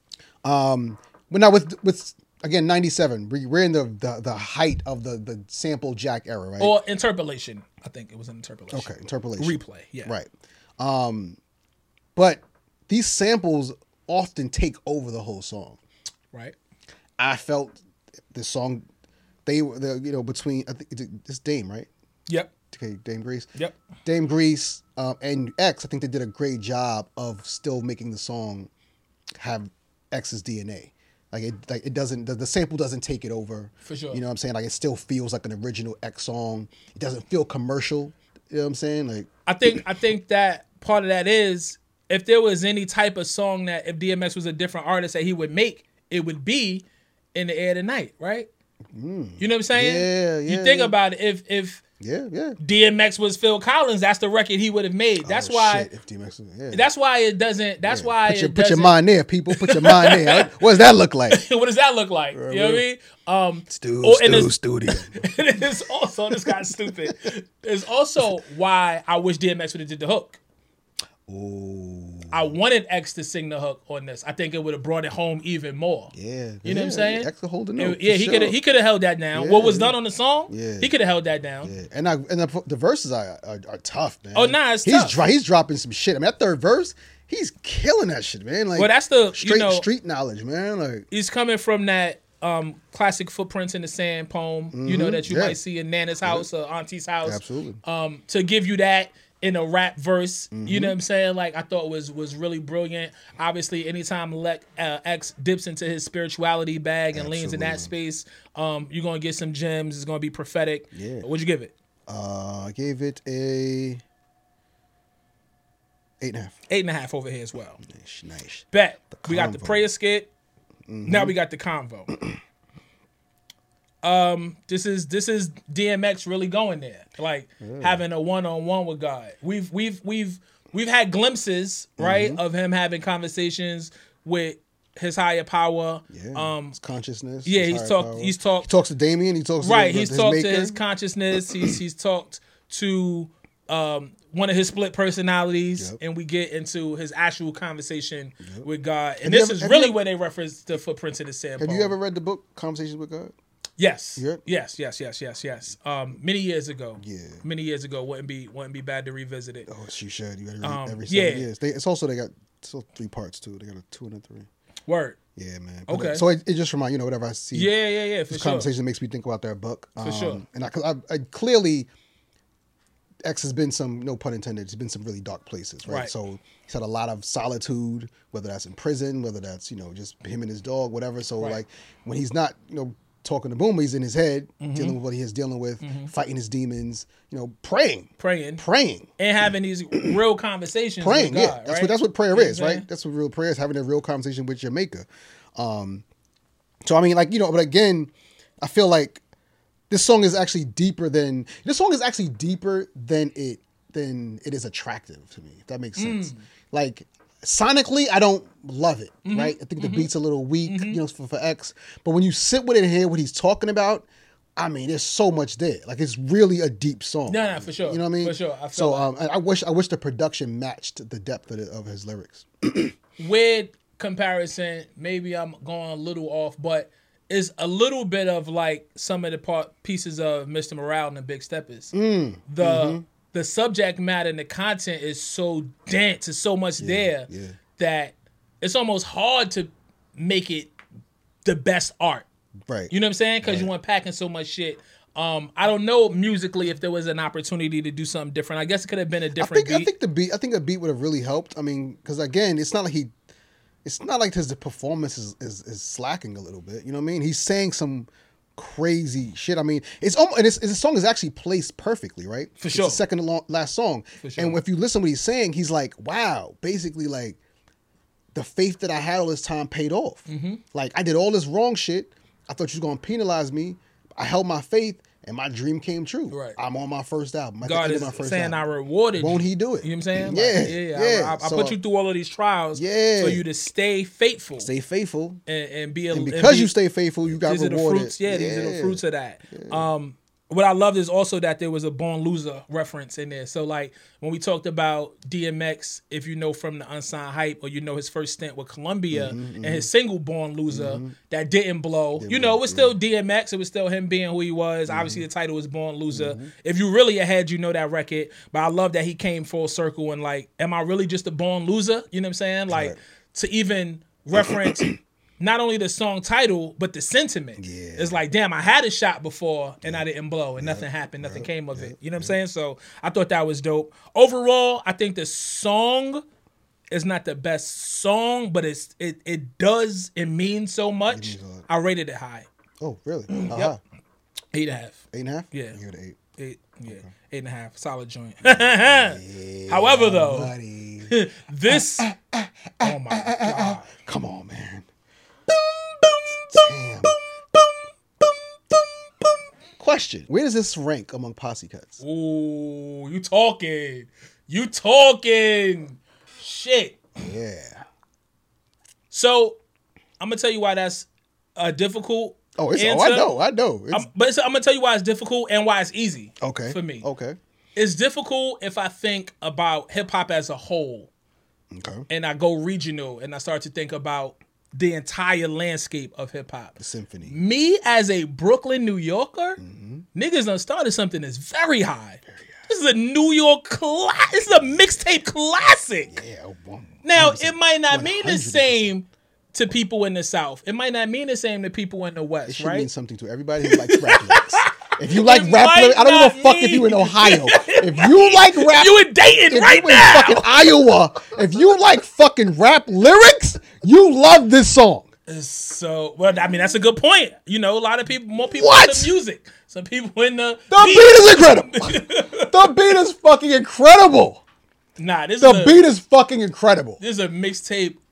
[SPEAKER 6] But now with again 97, we're in the height of the sample jack era, right?
[SPEAKER 5] Or interpolation. I think it was an interpolation.
[SPEAKER 6] Okay, interpolation.
[SPEAKER 5] Replay. Yeah.
[SPEAKER 6] Right. But these samples often take over the whole song.
[SPEAKER 5] Right.
[SPEAKER 6] I felt the song they were between I think it's Dame, right?
[SPEAKER 5] Yep.
[SPEAKER 6] Okay, Dame Grease.
[SPEAKER 5] Yep.
[SPEAKER 6] Dame Grease and X, I think they did a great job of still making the song have X's DNA. Like it doesn't the sample doesn't take it over.
[SPEAKER 5] For sure.
[SPEAKER 6] You know what I'm saying? Like it still feels like an original X song. It doesn't feel commercial. You know what I'm saying? Like
[SPEAKER 5] I think that part of that is if there was any type of song that if DMX was a different artist that he would make, it would be In the Air Tonight, right? You know what I'm saying?
[SPEAKER 6] Yeah,
[SPEAKER 5] You think
[SPEAKER 6] yeah.
[SPEAKER 5] about it, if
[SPEAKER 6] yeah.
[SPEAKER 5] DMX was Phil Collins, that's the record he would have made. That's
[SPEAKER 6] Oh,
[SPEAKER 5] why.
[SPEAKER 6] shit, if DMX, yeah.
[SPEAKER 5] That's why it doesn't. That's why
[SPEAKER 6] Put your,
[SPEAKER 5] it
[SPEAKER 6] put your
[SPEAKER 5] doesn't-
[SPEAKER 6] mind there, people. Put your mind there. What does that look like?
[SPEAKER 5] What does that look like? You know what I mean?
[SPEAKER 6] Studio.
[SPEAKER 5] It is also this guy's stupid. It's also why I wish DMX would have did the hook.
[SPEAKER 6] Ooh.
[SPEAKER 5] I wanted X to sing the hook on this. I think it would have brought it home even more.
[SPEAKER 6] Yeah.
[SPEAKER 5] You know what I'm saying?
[SPEAKER 6] X could hold the note.
[SPEAKER 5] Yeah,
[SPEAKER 6] for
[SPEAKER 5] he could have held that down.
[SPEAKER 6] Yeah,
[SPEAKER 5] What was
[SPEAKER 6] yeah.
[SPEAKER 5] done on the song,
[SPEAKER 6] Yeah.
[SPEAKER 5] he could have held that down.
[SPEAKER 6] Yeah. And the verses are tough, man.
[SPEAKER 5] Oh, nah, it's
[SPEAKER 6] he's
[SPEAKER 5] tough.
[SPEAKER 6] He's dropping some shit. I mean, that third verse, he's killing that shit, man. Like,
[SPEAKER 5] Well, that's the
[SPEAKER 6] street knowledge, man. Like,
[SPEAKER 5] he's coming from that classic Footprints in the Sand poem, that you
[SPEAKER 6] yeah.
[SPEAKER 5] might see in Nana's house or Auntie's house.
[SPEAKER 6] Absolutely.
[SPEAKER 5] To give you that in a rap verse, you
[SPEAKER 6] Mm-hmm.
[SPEAKER 5] know what I'm saying? Like I thought was really brilliant. Obviously, anytime X dips into his spirituality bag and leans in that space, you're gonna get some gems. It's gonna be prophetic.
[SPEAKER 6] Yeah.
[SPEAKER 5] What'd you give it?
[SPEAKER 6] I gave it a 8.5.
[SPEAKER 5] 8.5 over here as well.
[SPEAKER 6] Nice.
[SPEAKER 5] Bet. We got the
[SPEAKER 6] convo.
[SPEAKER 5] prayer skit. Now we got the convo. This is DMX really going there, like having a one-on-one with God. We've we've had glimpses, right, of him having conversations with his higher power.
[SPEAKER 6] Yeah, his consciousness.
[SPEAKER 5] Yeah,
[SPEAKER 6] his
[SPEAKER 5] he's
[SPEAKER 6] higher
[SPEAKER 5] talked.
[SPEAKER 6] power.
[SPEAKER 5] He's talked.
[SPEAKER 6] He talks to Damien. He talks
[SPEAKER 5] Right,
[SPEAKER 6] to
[SPEAKER 5] he's
[SPEAKER 6] his
[SPEAKER 5] talked
[SPEAKER 6] maker.
[SPEAKER 5] to his consciousness. He's talked to one of his split personalities, and we get into his actual conversation with God. And this is really where they reference the footprints in the sand.
[SPEAKER 6] Have you ever read the book Conversations with God?
[SPEAKER 5] Yes.
[SPEAKER 6] Yeah.
[SPEAKER 5] Yes. Many years ago.
[SPEAKER 6] Yeah.
[SPEAKER 5] Many years ago. Wouldn't be bad to revisit it.
[SPEAKER 6] Oh, you should. You gotta read every 7
[SPEAKER 5] yeah.
[SPEAKER 6] years. It's also they got 3 parts too. They got a 2 and a 3.
[SPEAKER 5] Word.
[SPEAKER 6] Yeah, man.
[SPEAKER 5] Okay.
[SPEAKER 6] So it just reminds whatever I see.
[SPEAKER 5] Yeah. For
[SPEAKER 6] this
[SPEAKER 5] sure.
[SPEAKER 6] conversation makes me think about that book.
[SPEAKER 5] For sure.
[SPEAKER 6] And I clearly, X has been some, no pun intended, it's been some really dark places, right? So he's had a lot of solitude, whether that's in prison, whether that's, just him and his dog, whatever. So like when he's not, talking to Boomer, he's in his head, dealing with what he is dealing with, fighting his demons, praying. And
[SPEAKER 5] having these real conversations
[SPEAKER 6] praying,
[SPEAKER 5] with God,
[SPEAKER 6] yeah.
[SPEAKER 5] right?
[SPEAKER 6] That's what prayer is, right? That's what real prayer is, having a real conversation with your maker. So I mean, but again, I feel like this song is actually deeper than it is attractive to me, if that makes sense. Like sonically, I don't love it, right? I think the beat's a little weak, for X. But when you sit with it and hear what he's talking about, I mean, there's so much there. Like it's really a deep song.
[SPEAKER 5] No, for sure.
[SPEAKER 6] You know what I mean?
[SPEAKER 5] For sure.
[SPEAKER 6] I wish the production matched the depth of his lyrics.
[SPEAKER 5] Weird comparison. Maybe I'm going a little off, but it's a little bit of like some of the pieces of Mr. Morale and the Big Steppers. The subject matter and the content is so dense. It's so much there that it's almost hard to make it the best art.
[SPEAKER 6] Right.
[SPEAKER 5] You know what I'm saying? Because you unpacking so much shit. I don't know musically if there was an opportunity to do something different. I guess it could have been a different beat.
[SPEAKER 6] I think a beat would have really helped. I mean, because again, it's not like his performance is slacking a little bit. You know what I mean? He's saying some crazy shit. I mean, the song is actually placed perfectly, right?
[SPEAKER 5] For sure.
[SPEAKER 6] It's the second last song.
[SPEAKER 5] For sure.
[SPEAKER 6] And if you listen to what he's saying, he's like, wow, basically like the faith that I had all this time paid off. Like I did all this wrong shit. I thought you was going to penalize me. I held my faith and my dream came true.
[SPEAKER 5] Right.
[SPEAKER 6] I'm on my first album.
[SPEAKER 5] God is saying I rewarded you.
[SPEAKER 6] Won't he do it?
[SPEAKER 5] You know what I'm saying?
[SPEAKER 6] Yeah.
[SPEAKER 5] I put you through all of these trials for you to stay faithful.
[SPEAKER 6] Stay faithful.
[SPEAKER 5] And
[SPEAKER 6] because you stay faithful, you got
[SPEAKER 5] these
[SPEAKER 6] rewarded.
[SPEAKER 5] Are the fruits, these are the fruits of that. What I loved is also that there was a Born Loser reference in there. So like when we talked about DMX, if you know from the Unsigned Hype or his first stint with Columbia and his single Born Loser that didn't blow, it was still DMX. It was still him being who he was. Obviously the title was Born Loser. If you really ahead, that record. But I love that he came full circle and like, am I really just a born loser? You know what I'm saying? Like to even reference not only the song title, but the sentiment. Yeah. It's like, damn, I had a shot before and I didn't blow and nothing happened. Nothing came of it. You know what I'm saying? So I thought that was dope. Overall, I think the song is not the best song, but it means so much. I rated it high.
[SPEAKER 6] Oh, really?
[SPEAKER 5] Yep. 8.5.
[SPEAKER 6] 8.5?
[SPEAKER 5] Yeah.
[SPEAKER 6] I give it
[SPEAKER 5] 8. Yeah.
[SPEAKER 6] Okay.
[SPEAKER 5] 8.5. Solid joint. However, though, this, oh my God.
[SPEAKER 6] Come on, man. Damn. Question: where does this rank among Posse Cuts?
[SPEAKER 5] Ooh, you talking? Shit.
[SPEAKER 6] Yeah.
[SPEAKER 5] So I'm gonna tell you why that's a difficult. Answer.
[SPEAKER 6] I know.
[SPEAKER 5] But I'm gonna tell you why it's difficult and why it's easy.
[SPEAKER 6] Okay.
[SPEAKER 5] For me.
[SPEAKER 6] Okay.
[SPEAKER 5] It's difficult if I think about hip hop as a whole.
[SPEAKER 6] Okay.
[SPEAKER 5] And I go regional and I start to think about the entire landscape of hip hop.
[SPEAKER 6] The symphony.
[SPEAKER 5] Me as a Brooklyn, New Yorker, niggas done started something that's very high. This is a New York this is a mixtape classic.
[SPEAKER 6] Yeah.
[SPEAKER 5] Now, it might not mean the same to people in the South. It might not mean the same to people in the West,
[SPEAKER 6] it should
[SPEAKER 5] right?
[SPEAKER 6] mean something to everybody who likes rap lyrics. If you like rap lyrics, I don't give a fuck if you in Ohio. If you like rap,
[SPEAKER 5] you in Dayton right
[SPEAKER 6] you
[SPEAKER 5] now.
[SPEAKER 6] In fucking Iowa. If you like fucking rap lyrics, you love this song.
[SPEAKER 5] So, well, I mean, that's a good point. A lot of people, more people
[SPEAKER 6] What?
[SPEAKER 5] into music. Some people in the
[SPEAKER 6] beat is incredible. The beat is fucking incredible.
[SPEAKER 5] Nah, this
[SPEAKER 6] The beat is fucking incredible.
[SPEAKER 5] This is a mixtape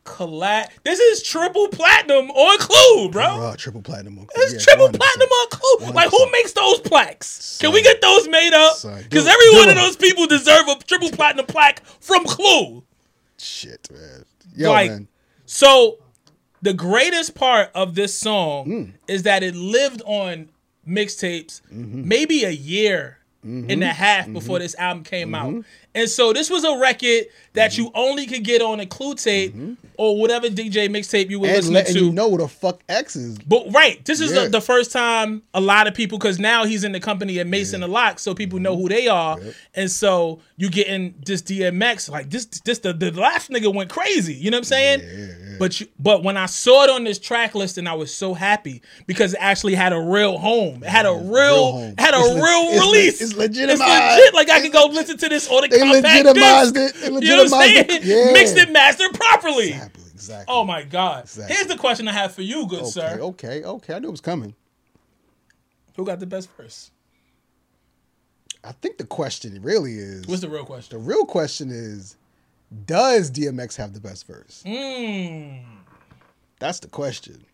[SPEAKER 5] This is triple platinum on Clue, bro.
[SPEAKER 6] Triple platinum on Clue.
[SPEAKER 5] It's
[SPEAKER 6] Yeah,
[SPEAKER 5] triple
[SPEAKER 6] 100%.
[SPEAKER 5] platinum on Clue. Like, who
[SPEAKER 6] 100%.
[SPEAKER 5] makes those plaques?
[SPEAKER 6] Son.
[SPEAKER 5] Can we get those made up? Because every one of those people deserve a triple platinum plaque from Clue.
[SPEAKER 6] Shit, man. Yo,
[SPEAKER 5] Like,
[SPEAKER 6] man.
[SPEAKER 5] so the greatest part of this song is that it lived on mixtapes maybe a year and a half before this album came out. And so this was a record that you only could get on a Clue tape or whatever DJ mixtape you were listening to.
[SPEAKER 6] And you know what the fuck X is.
[SPEAKER 5] But this is the first time a lot of people, because now he's in the company at Mason the Lock, so people know who they are. And so you getting this DMX, like the last nigga went crazy. You know what I'm saying? But when I saw it on this track list, and I was so happy because it actually had a real home. It had a real release.
[SPEAKER 6] It's legitimized.
[SPEAKER 5] It's legit. Like I can go listen to this on the compact
[SPEAKER 6] legitimized
[SPEAKER 5] disc.
[SPEAKER 6] it. They
[SPEAKER 5] You know what I'm
[SPEAKER 6] legitimized
[SPEAKER 5] saying?
[SPEAKER 6] it. Yeah.
[SPEAKER 5] Mixed and mastered properly.
[SPEAKER 6] Exactly.
[SPEAKER 5] Oh my God.
[SPEAKER 6] Exactly.
[SPEAKER 5] Here's the question I have for you, good sir.
[SPEAKER 6] Okay. I knew it was coming.
[SPEAKER 5] Who got the best verse?
[SPEAKER 6] I think the question really is...
[SPEAKER 5] What's the real question?
[SPEAKER 6] The real question is, does DMX have the best verse? That's the question.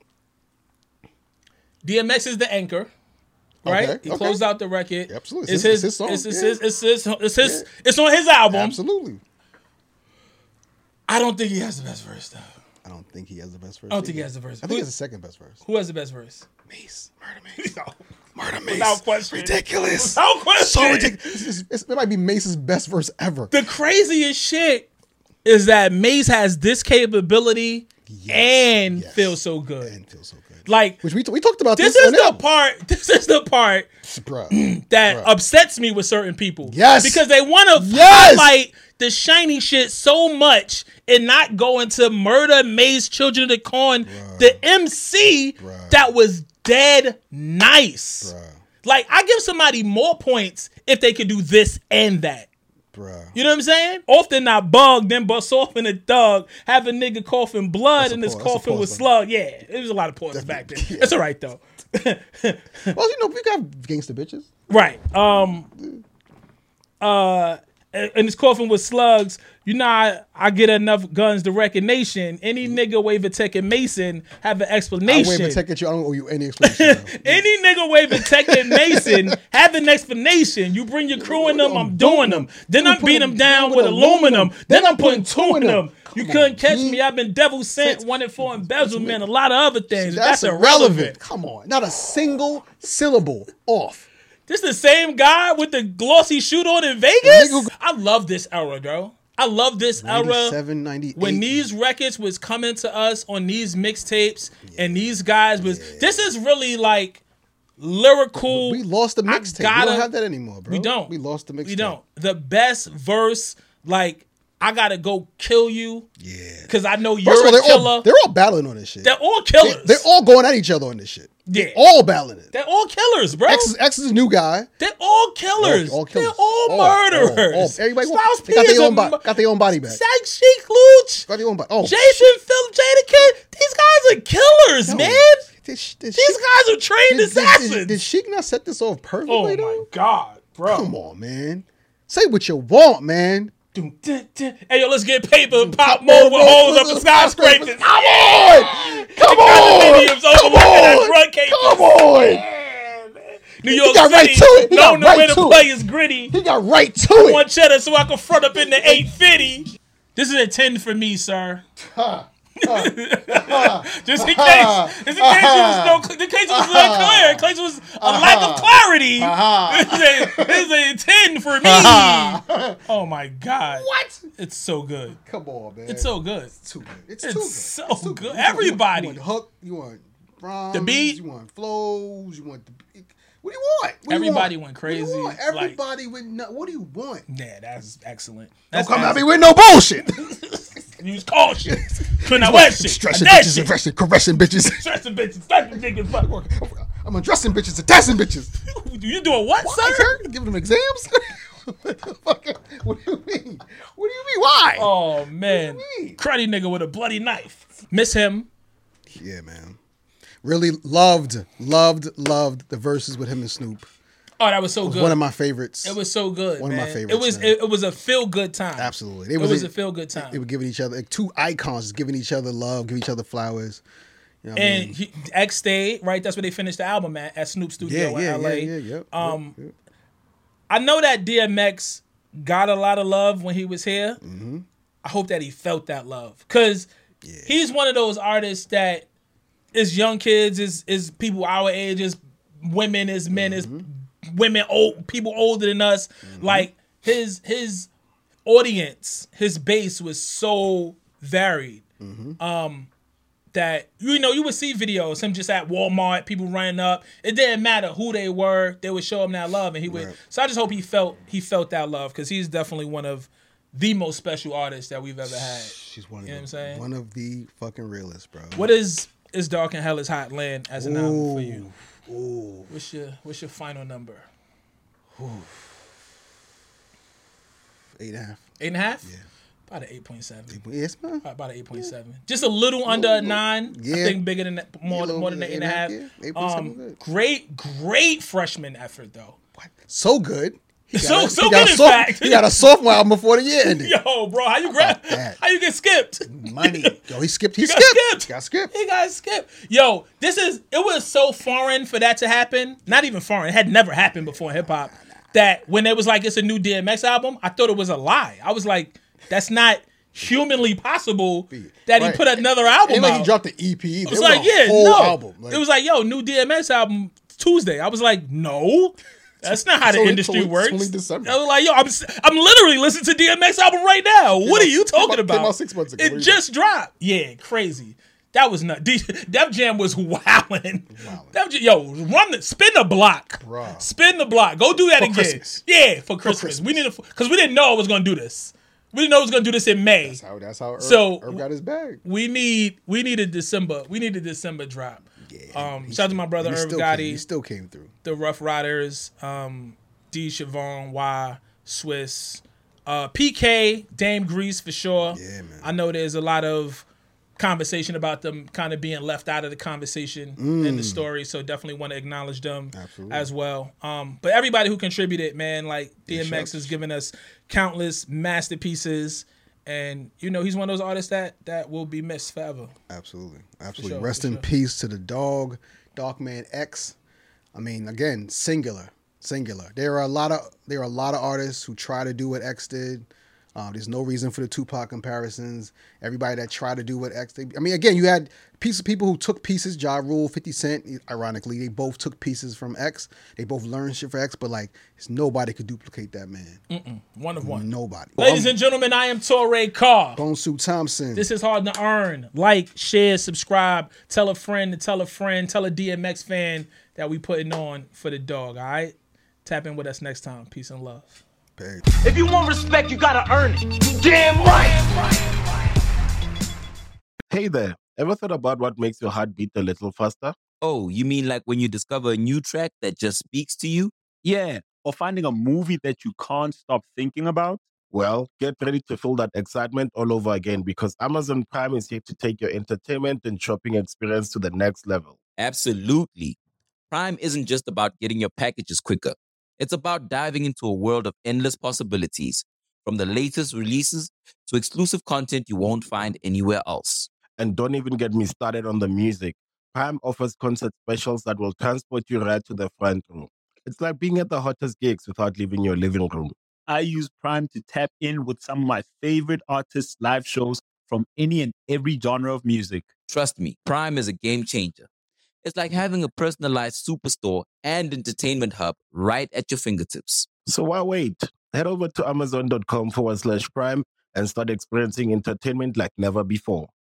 [SPEAKER 5] DMX is the anchor, right?
[SPEAKER 6] Okay,
[SPEAKER 5] He closed out the record.
[SPEAKER 6] Absolutely.
[SPEAKER 5] It's
[SPEAKER 6] It's his song.
[SPEAKER 5] It's on his album.
[SPEAKER 6] Absolutely.
[SPEAKER 5] I don't think he has the best verse, though.
[SPEAKER 6] I don't think he has the best verse.
[SPEAKER 5] I don't think he has the verse.
[SPEAKER 6] I think he has the second best verse.
[SPEAKER 5] Who has the best verse?
[SPEAKER 6] Mace. Murder Mace. Murder Mace.
[SPEAKER 5] Without question.
[SPEAKER 6] Ridiculous.
[SPEAKER 5] Without question.
[SPEAKER 6] So ridiculous. It might be Mace's best verse ever.
[SPEAKER 5] The craziest shit is that Mace has this capability and feels so good.
[SPEAKER 6] And feels so good.
[SPEAKER 5] Like,
[SPEAKER 6] which we talked about
[SPEAKER 5] this
[SPEAKER 6] this
[SPEAKER 5] is the part. This is the part that upsets me with certain people.
[SPEAKER 6] Yes.
[SPEAKER 5] Because they want to highlight the shiny shit so much and not go into Murder, Maze, Children of the Corn, the MC that was dead nice. Like, I give somebody more points if they could do this and that. You know what I'm saying? Often I bug, then bust off in a thug, have a nigga coughing blood and his coffin with slug. Yeah, it was a lot of pauses back then. Yeah. It's all right, though.
[SPEAKER 6] Well, you know, we got gangster bitches.
[SPEAKER 5] Right. And his coffin with slugs, you know, I get enough guns to wreck a nation. Any nigga wave a tech and Mason have an explanation.
[SPEAKER 6] I wave a tech at you, I don't owe you any explanation.
[SPEAKER 5] Any nigga wave a tech and Mason have an explanation. You bring your crew in them, I'm doing them. Then I'm beating them down with aluminum. Then I'm putting two in them. You couldn't catch me. I've been devil sent, wanted for embezzlement, a lot of other things. That's irrelevant.
[SPEAKER 6] Come on. Not a single syllable off.
[SPEAKER 5] This the same guy with the glossy shoot on in Vegas? I love this era, bro. I love this era
[SPEAKER 6] 97, 98.
[SPEAKER 5] when these records was coming to us on these mixtapes and these guys was... This is really like lyrical...
[SPEAKER 6] We lost the mixtape. We don't have that anymore, bro.
[SPEAKER 5] We don't.
[SPEAKER 6] We lost the mixtape.
[SPEAKER 5] We don't. The best verse, like, I gotta go kill you. Yeah. Because I know you're a killer.
[SPEAKER 6] They're all battling on this shit.
[SPEAKER 5] They're all killers.
[SPEAKER 6] They're all going at each other on this shit.
[SPEAKER 5] Yeah.
[SPEAKER 6] All battling it.
[SPEAKER 5] They're all killers, bro.
[SPEAKER 6] X is a new guy.
[SPEAKER 5] They're all killers.
[SPEAKER 6] All killers.
[SPEAKER 5] They're all murderers.
[SPEAKER 6] Everybody
[SPEAKER 5] Styles P
[SPEAKER 6] got their own body back.
[SPEAKER 5] Zach Sheik Luch.
[SPEAKER 6] Got their own body. Oh,
[SPEAKER 5] Jason Phil Jada Kid. These guys are killers, man. These guys are trained assassins.
[SPEAKER 6] Did Sheik not set this off perfectly?
[SPEAKER 5] Oh my God, bro.
[SPEAKER 6] Come on, man. Say what you want, man.
[SPEAKER 5] Hey, yo, let's get paper and pop more with holes up the skyscrapers.
[SPEAKER 6] Come on! Come on! Come on!
[SPEAKER 5] New York
[SPEAKER 6] got
[SPEAKER 5] City,
[SPEAKER 6] right to it.
[SPEAKER 5] knowing the way to play is gritty.
[SPEAKER 6] He got right to it.
[SPEAKER 5] One cheddar so I can front up in the 850. This is a 10 for me, sir. Just in case it was unclear, in case it was a lack of clarity. This is a 10 for me. Oh my God!
[SPEAKER 6] What?
[SPEAKER 5] It's so good.
[SPEAKER 6] Come on, man.
[SPEAKER 5] It's so good.
[SPEAKER 6] It's too good.
[SPEAKER 5] It's so good. Everybody.
[SPEAKER 6] You want hook. You want rhymes.
[SPEAKER 5] The beat.
[SPEAKER 6] You want flows. You want the. What do you want?
[SPEAKER 5] Everybody went crazy.
[SPEAKER 6] Everybody went. What do you want?
[SPEAKER 5] Yeah, that's excellent.
[SPEAKER 6] Don't come at me with no bullshit.
[SPEAKER 5] Use caution. Turn that wet shit.
[SPEAKER 6] Stressing bitches, caressing bitches.
[SPEAKER 5] Stressing bitches, stressing niggas.
[SPEAKER 6] I'm addressing bitches, attacking bitches.
[SPEAKER 5] You doing what, sir?
[SPEAKER 6] Giving them exams? What do you mean? What do you mean? Why?
[SPEAKER 5] Oh, man. Cruddy nigga with a bloody knife. Miss him.
[SPEAKER 6] Yeah, man. Really loved the verses with him and Snoop.
[SPEAKER 5] Oh, that was so good.
[SPEAKER 6] One of my favorites.
[SPEAKER 5] It was so good.
[SPEAKER 6] One
[SPEAKER 5] man.
[SPEAKER 6] of my favorites.
[SPEAKER 5] It was a feel good time.
[SPEAKER 6] Absolutely.
[SPEAKER 5] It was a feel good time.
[SPEAKER 6] They were giving each other, like, two icons, giving each other love, giving each other flowers. You know what I mean?
[SPEAKER 5] X stayed, right? That's where they finished the album at Snoop Studio in LA.
[SPEAKER 6] Yep.
[SPEAKER 5] I know that DMX got a lot of love when he was here.
[SPEAKER 6] Mm-hmm.
[SPEAKER 5] I hope that he felt that love. Because he's one of those artists that is young kids, is people our age, is women, is men, is women, old people older than us. Like his audience, his base was so varied. That you would see videos him just at Walmart, people running up. It didn't matter who they were; they would show him that love, and he would. Right. So I just hope he felt that love, because he's definitely one of the most special artists that we've ever had.
[SPEAKER 6] She's one of
[SPEAKER 5] what I'm saying?
[SPEAKER 6] One of the fucking realest, bro.
[SPEAKER 5] What is Dark and Hell is Hot land as an album for you?
[SPEAKER 6] Ooh.
[SPEAKER 5] What's your final number?
[SPEAKER 6] 8.5.
[SPEAKER 5] 8.5?
[SPEAKER 6] Yeah.
[SPEAKER 5] About an 8.7.
[SPEAKER 6] Yes, man.
[SPEAKER 5] About an 8.7. Yeah. Just a little under a 9.
[SPEAKER 6] Yeah.
[SPEAKER 5] I think bigger than that, more than an 8.5.
[SPEAKER 6] Yeah. 8.7 good.
[SPEAKER 5] Great freshman effort though.
[SPEAKER 6] What? So good.
[SPEAKER 5] So good, in fact.
[SPEAKER 6] He got a sophomore album before the year ended.
[SPEAKER 5] Yo, bro, how you get skipped?
[SPEAKER 6] Money. Yo, he skipped. He got skipped.
[SPEAKER 5] He got skipped. Yo, it was so foreign for that to happen. Not even foreign. It had never happened before in hip hop. That when it was like it's a new DMX album, I thought it was a lie. I was like, that's not humanly possible that he put another album out.
[SPEAKER 6] Like he dropped the EP.
[SPEAKER 5] It was like,
[SPEAKER 6] album.
[SPEAKER 5] It was like, yo, new DMX album Tuesday. I was like, no. That's not how the industry works. It's only December. I was like, yo, I'm literally listening to DMX album right now. What are you talking about?
[SPEAKER 6] Came out 6 months ago.
[SPEAKER 5] It just dropped. Yeah, crazy. That was nuts. Def Jam was wilding. Spin the block.
[SPEAKER 6] Bruh.
[SPEAKER 5] Spin the block. Go do that
[SPEAKER 6] for
[SPEAKER 5] again.
[SPEAKER 6] Christmas.
[SPEAKER 5] Yeah, for Christmas. We need because we didn't know I was gonna do this. We didn't know I was gonna do this in May.
[SPEAKER 6] That's how Irv got his bag.
[SPEAKER 5] We need a December drop. Yeah, shout out to my brother Irv Gotti.
[SPEAKER 6] He still came through.
[SPEAKER 5] The Rough Riders, D. Siobhan, Y, Swiss, PK, Dame Grease for sure.
[SPEAKER 6] Yeah, man.
[SPEAKER 5] I know there's a lot of conversation about them kind of being left out of the conversation in the story, so definitely want to acknowledge them as well. But everybody who contributed, man, like DMX has given us countless masterpieces. And, he's one of those artists that will be missed forever.
[SPEAKER 6] Absolutely. Sure, rest in peace to the dog, Darkman X. I mean, again, singular. There are a lot of artists who try to do what X did. There's no reason for the Tupac comparisons. Everybody that tried to do what X did. I mean, again, you had people who took pieces. Ja Rule, 50 Cent, ironically, they both took pieces from X. They both learned shit for X, but nobody could duplicate that man.
[SPEAKER 5] One of one.
[SPEAKER 6] Nobody.
[SPEAKER 5] Ladies and gentlemen, I am Torrey Carr.
[SPEAKER 6] Bonsu Thompson.
[SPEAKER 5] This is Hard to Earn. Like, share, subscribe, tell a friend to tell a friend, tell a DMX fan that we putting on for the dog, all right? Tap in with us next time. Peace and love.
[SPEAKER 4] If you want respect, you gotta earn it. You damn right.
[SPEAKER 1] Hey there. Ever thought about what makes your heart beat a little faster?
[SPEAKER 2] Oh, you mean like when you discover a new track that just speaks to you?
[SPEAKER 3] Yeah, or finding a movie that you can't stop thinking about?
[SPEAKER 1] Well, get ready to feel that excitement all over again, because Amazon Prime is here to take your entertainment and shopping experience to the next level.
[SPEAKER 2] Absolutely. Prime isn't just about getting your packages quicker. It's about diving into a world of endless possibilities, from the latest releases to exclusive content you won't find anywhere else.
[SPEAKER 1] And don't even get me started on the music. Prime offers concert specials that will transport you right to the front row. It's like being at the hottest gigs without leaving your living room.
[SPEAKER 3] I use Prime to tap in with some of my favorite artists' live shows from any and every genre of music.
[SPEAKER 2] Trust me, Prime is a game changer. It's like having a personalized superstore and entertainment hub right at your fingertips.
[SPEAKER 1] So why wait? Head over to Amazon.com/Prime and start experiencing entertainment like never before.